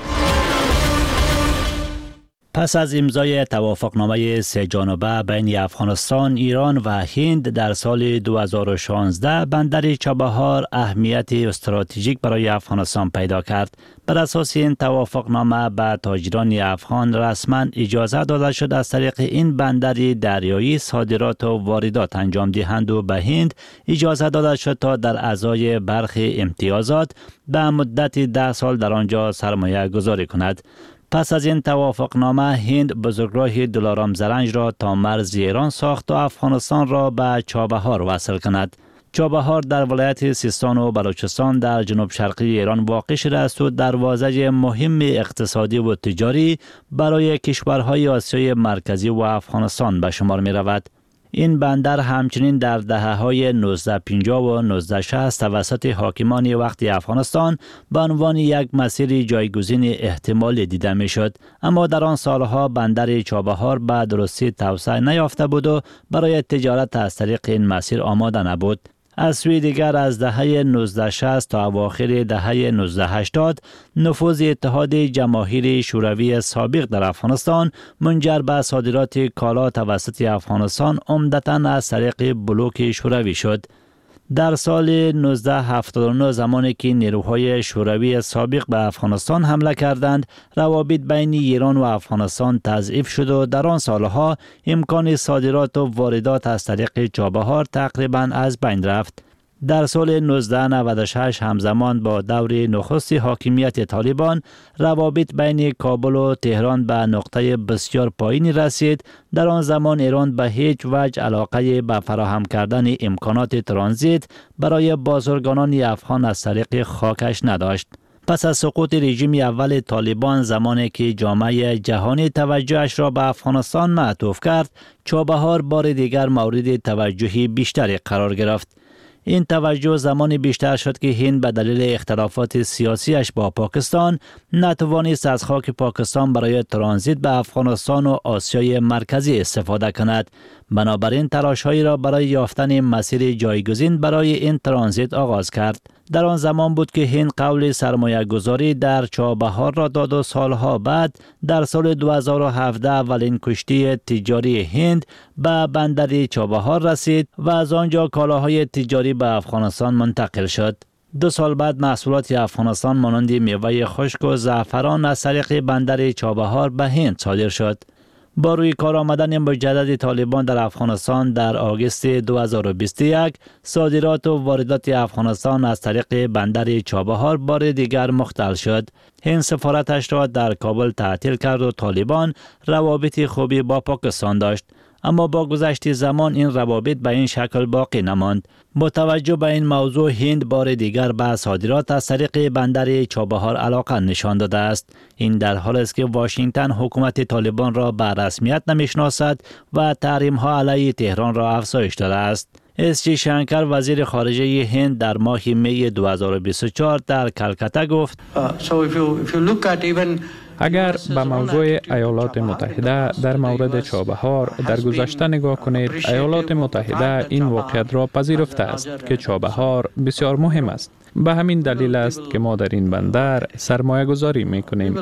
S6: پس از امضای توافقنامه سه جانبه بین افغانستان، ایران و هند در سال دو هزار و شانزده، بندر چابهار اهمیت استراتژیک برای افغانستان پیدا کرد. بر اساس این توافقنامه به تاجران افغان رسما اجازه داده شد از طریق این بندر دریایی صادرات و واردات انجام دهند و به هند اجازه داده شد تا در ازای برخی امتیازات به مدت ده سال در آنجا سرمایه گذاری کند. پس از این توافقنامه، هند بزرگراه دلارام زرنج را تا مرز ایران ساخت و افغانستان را به چابهار وصل کند. چابهار در ولایت سیستان و بلوچستان در جنوب شرقی ایران واقع شده است و دروازه مهم اقتصادی و تجاری برای کشورهای آسیای مرکزی و افغانستان به شمار می رود. این بندر همچنین در دهه‌های نوزده پنجاه و نوزده شصت توسط حاکمان وقت افغانستان به عنوان یک مسیر جایگزین احتمالی دیده میشد، اما در آن سالها بندر چابهار به درستی توسعه نیافته بود و برای تجارت از طریق این مسیر آماده نبود. از سوی دیگر از دهه نوزده شصت تا اواخر دهه نوزده هشتاد نفوذ اتحاد جماهیر شوروی سابق در افغانستان منجر به صادرات کالا توسط افغانستان عمدتاً از طریق بلوک شوروی شد. در سال نوزده هفتاد و نه زمانی که نیروهای شوروی سابق به افغانستان حمله کردند، روابط بین ایران و افغانستان تضعیف شد و در آن سالها امکان صادرات و واردات از طریق چابهار تقریباً از بین رفت. در سال نوزده نود و شش همزمان با دور نخست حاکمیت طالبان، روابط بین کابل و تهران به نقطه بسیار پایینی رسید. در آن زمان ایران به هیچ وجه علاقه به فراهم کردن امکانات ترانزیت برای بازرگانان افغان از طریق خاکش نداشت. پس از سقوط رژیم اول طالبان، زمانی که جامعه جهانی توجهش را به افغانستان معطوف کرد، چابهار بار دیگر مورد توجه بیشتری قرار گرفت. این توجه زمان بیشتر شد که هند به دلیل اختلافات سیاسیش با پاکستان نتوانست از خاک پاکستان برای ترانزیت به افغانستان و آسیای مرکزی استفاده کند. بنابراین تلاش‌هایی را برای یافتن مسیر جایگزین برای این ترانزیت آغاز کرد. در آن زمان بود که هند قول سرمایه گذاری در چابهار را داد و سالها بعد در سال دو هزار و هفده اولین کشتی تجاری هند به بندر چابهار رسید و از آنجا کالاهای تجاری به افغانستان منتقل شد. دو سال بعد محصولات افغانستان مانند میوه خشک و زعفران از طریق بندر چابهار به هند صادر شد. با روی کار آمدن مجدد طالبان در افغانستان در آگوست دو هزار و بیست و یک، صادرات و واردات افغانستان از طریق بندر چابهار بار دیگر مختل شد. هند سفارتش را در کابل تعطیل کرد و طالبان روابط خوبی با پاکستان داشت. اما با گذشت زمان این روابط به این شکل باقی نماند. با توجه به این موضوع هند بار دیگر به صادرات از طریق بندر چابهار علاقه نشان داده است. این در حالی است که واشنگتن حکومت طالبان را به رسمیت نمیشناسد و تحریم ها علیه تهران را افزایش داده است. اس جی شنکر وزیر خارجه هند در ماه می دو هزار و بیست و چهار در کلکته گفت
S9: اگر به موضوع ایالات متحده در مورد چابهار در گذشته نگاه کنید، ایالات متحده این واقعیت را پذیرفته است که چابهار بسیار مهم است. به همین دلیل است که ما در این بندر سرمایه گذاری می کنیم.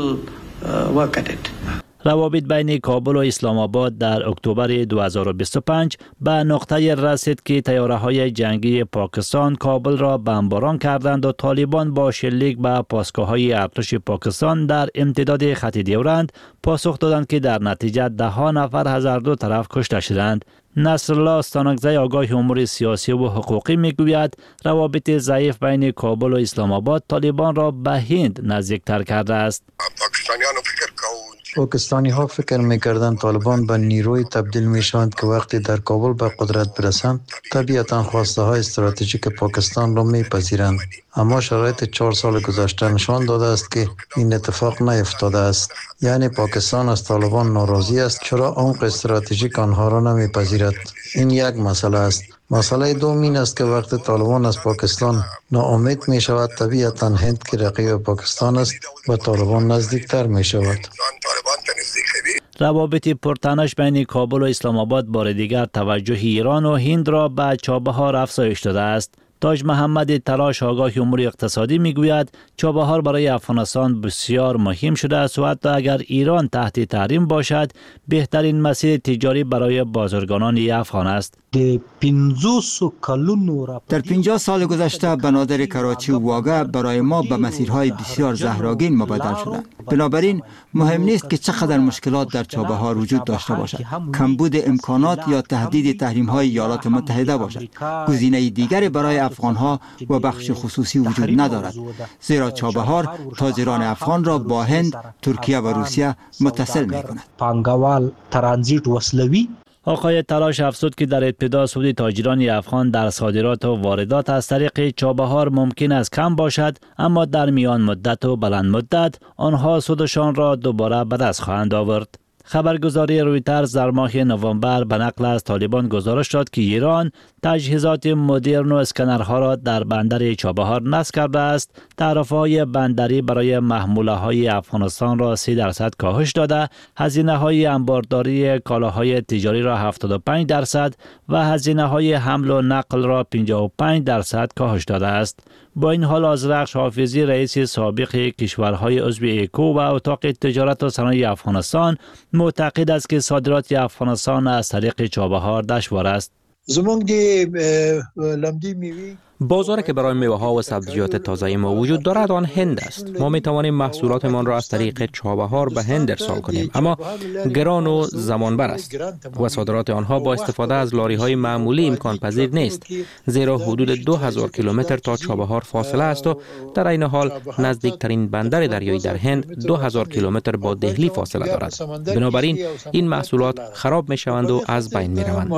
S6: روابط بین کابل و اسلام آباد در اکتبر دو هزار و بیست و پنج به نقطه رسید که طیاره‌های جنگی پاکستان کابل را بمباران کردند و طالبان با شلیک به پاسگاه‌های ارتش پاکستان در امتداد خط ډیورند پاسخ دادند که در نتیجه ده ها نفر از هر دو طرف کشته شدند. نصرالله استانکزی آگاه امور سیاسی و حقوقی میگوید روابط ضعیف بین کابل و اسلام آباد طالبان را به هند نزدیکتر کرده است.
S15: پاکستانی ها فکر میکردند طالبان به نیروی تبدیل میشوند که وقتی در کابل به قدرت برسند طبیعتا خواسته های استراتژیک پاکستان را میپذیرند. اما شرایط چهار سال گذشته نشان داده است که این اتفاق نیفتاده است. یعنی پاکستان از طالبان ناراضی است چرا عمق استراتژیک آنها را نمیپذیرد. این یک مسئله است. مسئله دوم این است که وقتی طالبان از پاکستان ناامید می شود طبیعتا هند که رقیب پاکستان است و طالبان نزدیکتر می شود.
S6: روابط پرتنش بین کابل و اسلام آباد بار دیگر توجه ایران و هند را به چابهار افزایش داده است. تاج محمد تراش آگاه امور اقتصادی میگوید چابهار برای افغانستان بسیار مهم شده است و حتی اگر ایران تحت تحریم باشد بهترین مسیر تجاری برای بازرگانان افغان است.
S20: در پنجاه سال گذشته بنادر کراچی و واگه برای ما به مسیرهای بسیار زهراگین مبادل شده. بنابراین مهم نیست که چقدر مشکلات در چابهار وجود داشته باشد. کمبود امکانات یا تهدید تحریم‌های ایالات متحده باشد. گزینه دیگری برای افغان‌ها و بخش خصوصی وجود ندارد. زیرا چابهار تاجران افغان را با هند، ترکیه و روسیه متصل می‌کند.
S21: پانگوال ترانزیت وصلوی
S6: آقای تلاش افزود که در ابتدا سود تاجران افغان در صادرات و واردات از طریق چابهار ممکن است کم باشد، اما در میان مدت و بلند مدت آنها سودشان را دوباره به دست خواهند آورد. خبرگزاری رویترز در ماه نوامبر به نقل از طالبان گزارش داد که ایران تجهیزات مدرن و اسکنرها را در بندر چابهار نصب کرده است. تعرفه‌های بندری برای محموله های افغانستان را سی درصد کاهش داده، هزینه های انبارداری کالاهای تجاری را هفتاد و پنج درصد و هزینه های حمل و نقل را پنجاه و پنج درصد کاهش داده است. با این حال آذرخش حافظی رئیس سابق کشورهای عضو ایکو و اتاق تجارت و صنایع افغانستان معتقد است که صادرات افغانستان از طریق چابهار دشوار است.
S9: بازاری که برای میوه ها و سبزیجات تازه ما وجود دارد آن هند است. ما می توانیم محصولاتمان را از طریق چابهار به هند ارسال کنیم، اما گران و زمانبر است و صادرات آنها با استفاده از لاری های معمولی امکان پذیر نیست، زیرا حدود دو هزار کیلومتر تا چابهار فاصله است و در این حال نزدیکترین بندر دریایی در هند دو هزار کیلومتر با دهلی فاصله دارد. بنابراین این محصولات خراب می شوند و از بین می روند.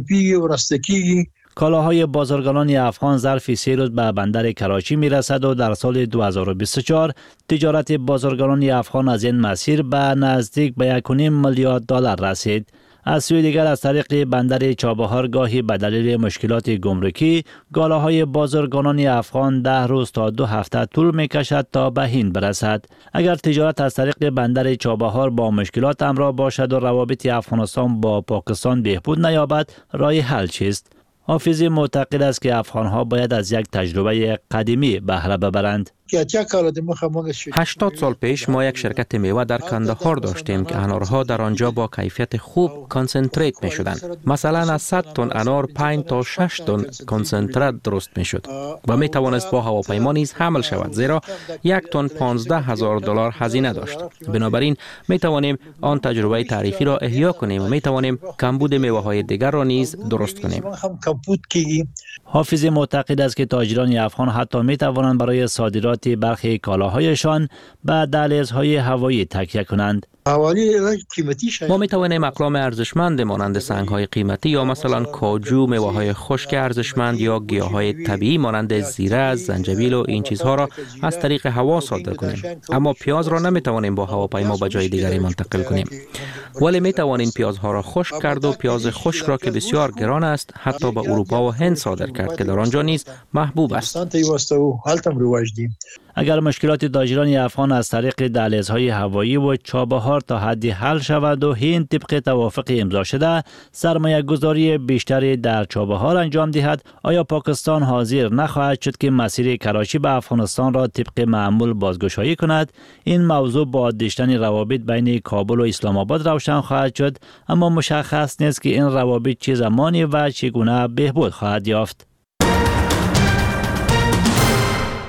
S6: کالاهای بازرگانان افغان ظرف سه روز به بندر کراچی می رسد و در سال دو هزار و بیست و چهار تجارت بازرگانان افغان از این مسیر به نزدیک به یک و نیم میلیارد دلار رسید. از سوی دیگر از طریق بندر چابهار گاهی به دلیل مشکلات گمرکی گالاهای بازرگانان افغان ده روز تا دو هفته طول می کشد تا به هند برسد. اگر تجارت از طریق بندر چابهار با مشکلات همراه باشد و روابط افغانستان با پاکستان بهبود نیابد، راه حل چیست؟ حافظی معتقد است که افغانها باید از یک تجربه قدیمی بهره ببرند.
S9: هشتاد سال پیش ما یک شرکت میوه در کندهار داشتیم که انارها در آنجا با کیفیت خوب کانسنتریت می شدند. مثلا از صد تن انار پنج تا شش تن کانسنتریت درست می شد و می توانست با هواپیما نیز حمل شود، زیرا یک تن پانزده هزار دلار هزینه داشت. بنابراین می توانیم آن تجربه تاریخی را احیا کنیم و می توانیم کمبود میوه های دیگر را نیز درست کنیم.
S6: حافظی معتقد است که تاجران افغان حتی می توانند برای صادرات برخی کالاهایشان به دهلیزهای هوایی تکیه کنند.
S9: ما می توانیم اقلام ارزشمند مانند سنگ‌های قیمتی یا مثلا کاجو، میوه‌های خشک ارزشمند یا گیاهای طبیعی مانند زیره، زنجبیل و این چیزها را از طریق هوا صادر کنیم. اما پیاز را نمی توانیم با هواپیما به جای دیگری منتقل کنیم. ولی می توانیم پیازها را خشک کرد و پیاز خشک را که بسیار گران است حتی به اروپا و هند صادر کرد که در آنجا نیز محبوب است.
S6: اگر مشکلات تاجران افغان از طریق دهلیزهای هوایی و چابهار تا حدی حل شود و هند طبق توافق امضا شده سرمایه گذاری بیشتری در چابهار انجام دهد، آیا پاکستان حاضر نخواهد شد که مسیر کراچی به افغانستان را طبق معمول بازگشایی کند؟ این موضوع با داشتن روابط بین کابل و اسلام آباد روشن خواهد شد، اما مشخص نیست که این روابط چه زمانی و چگونه بهبود خواهد یافت.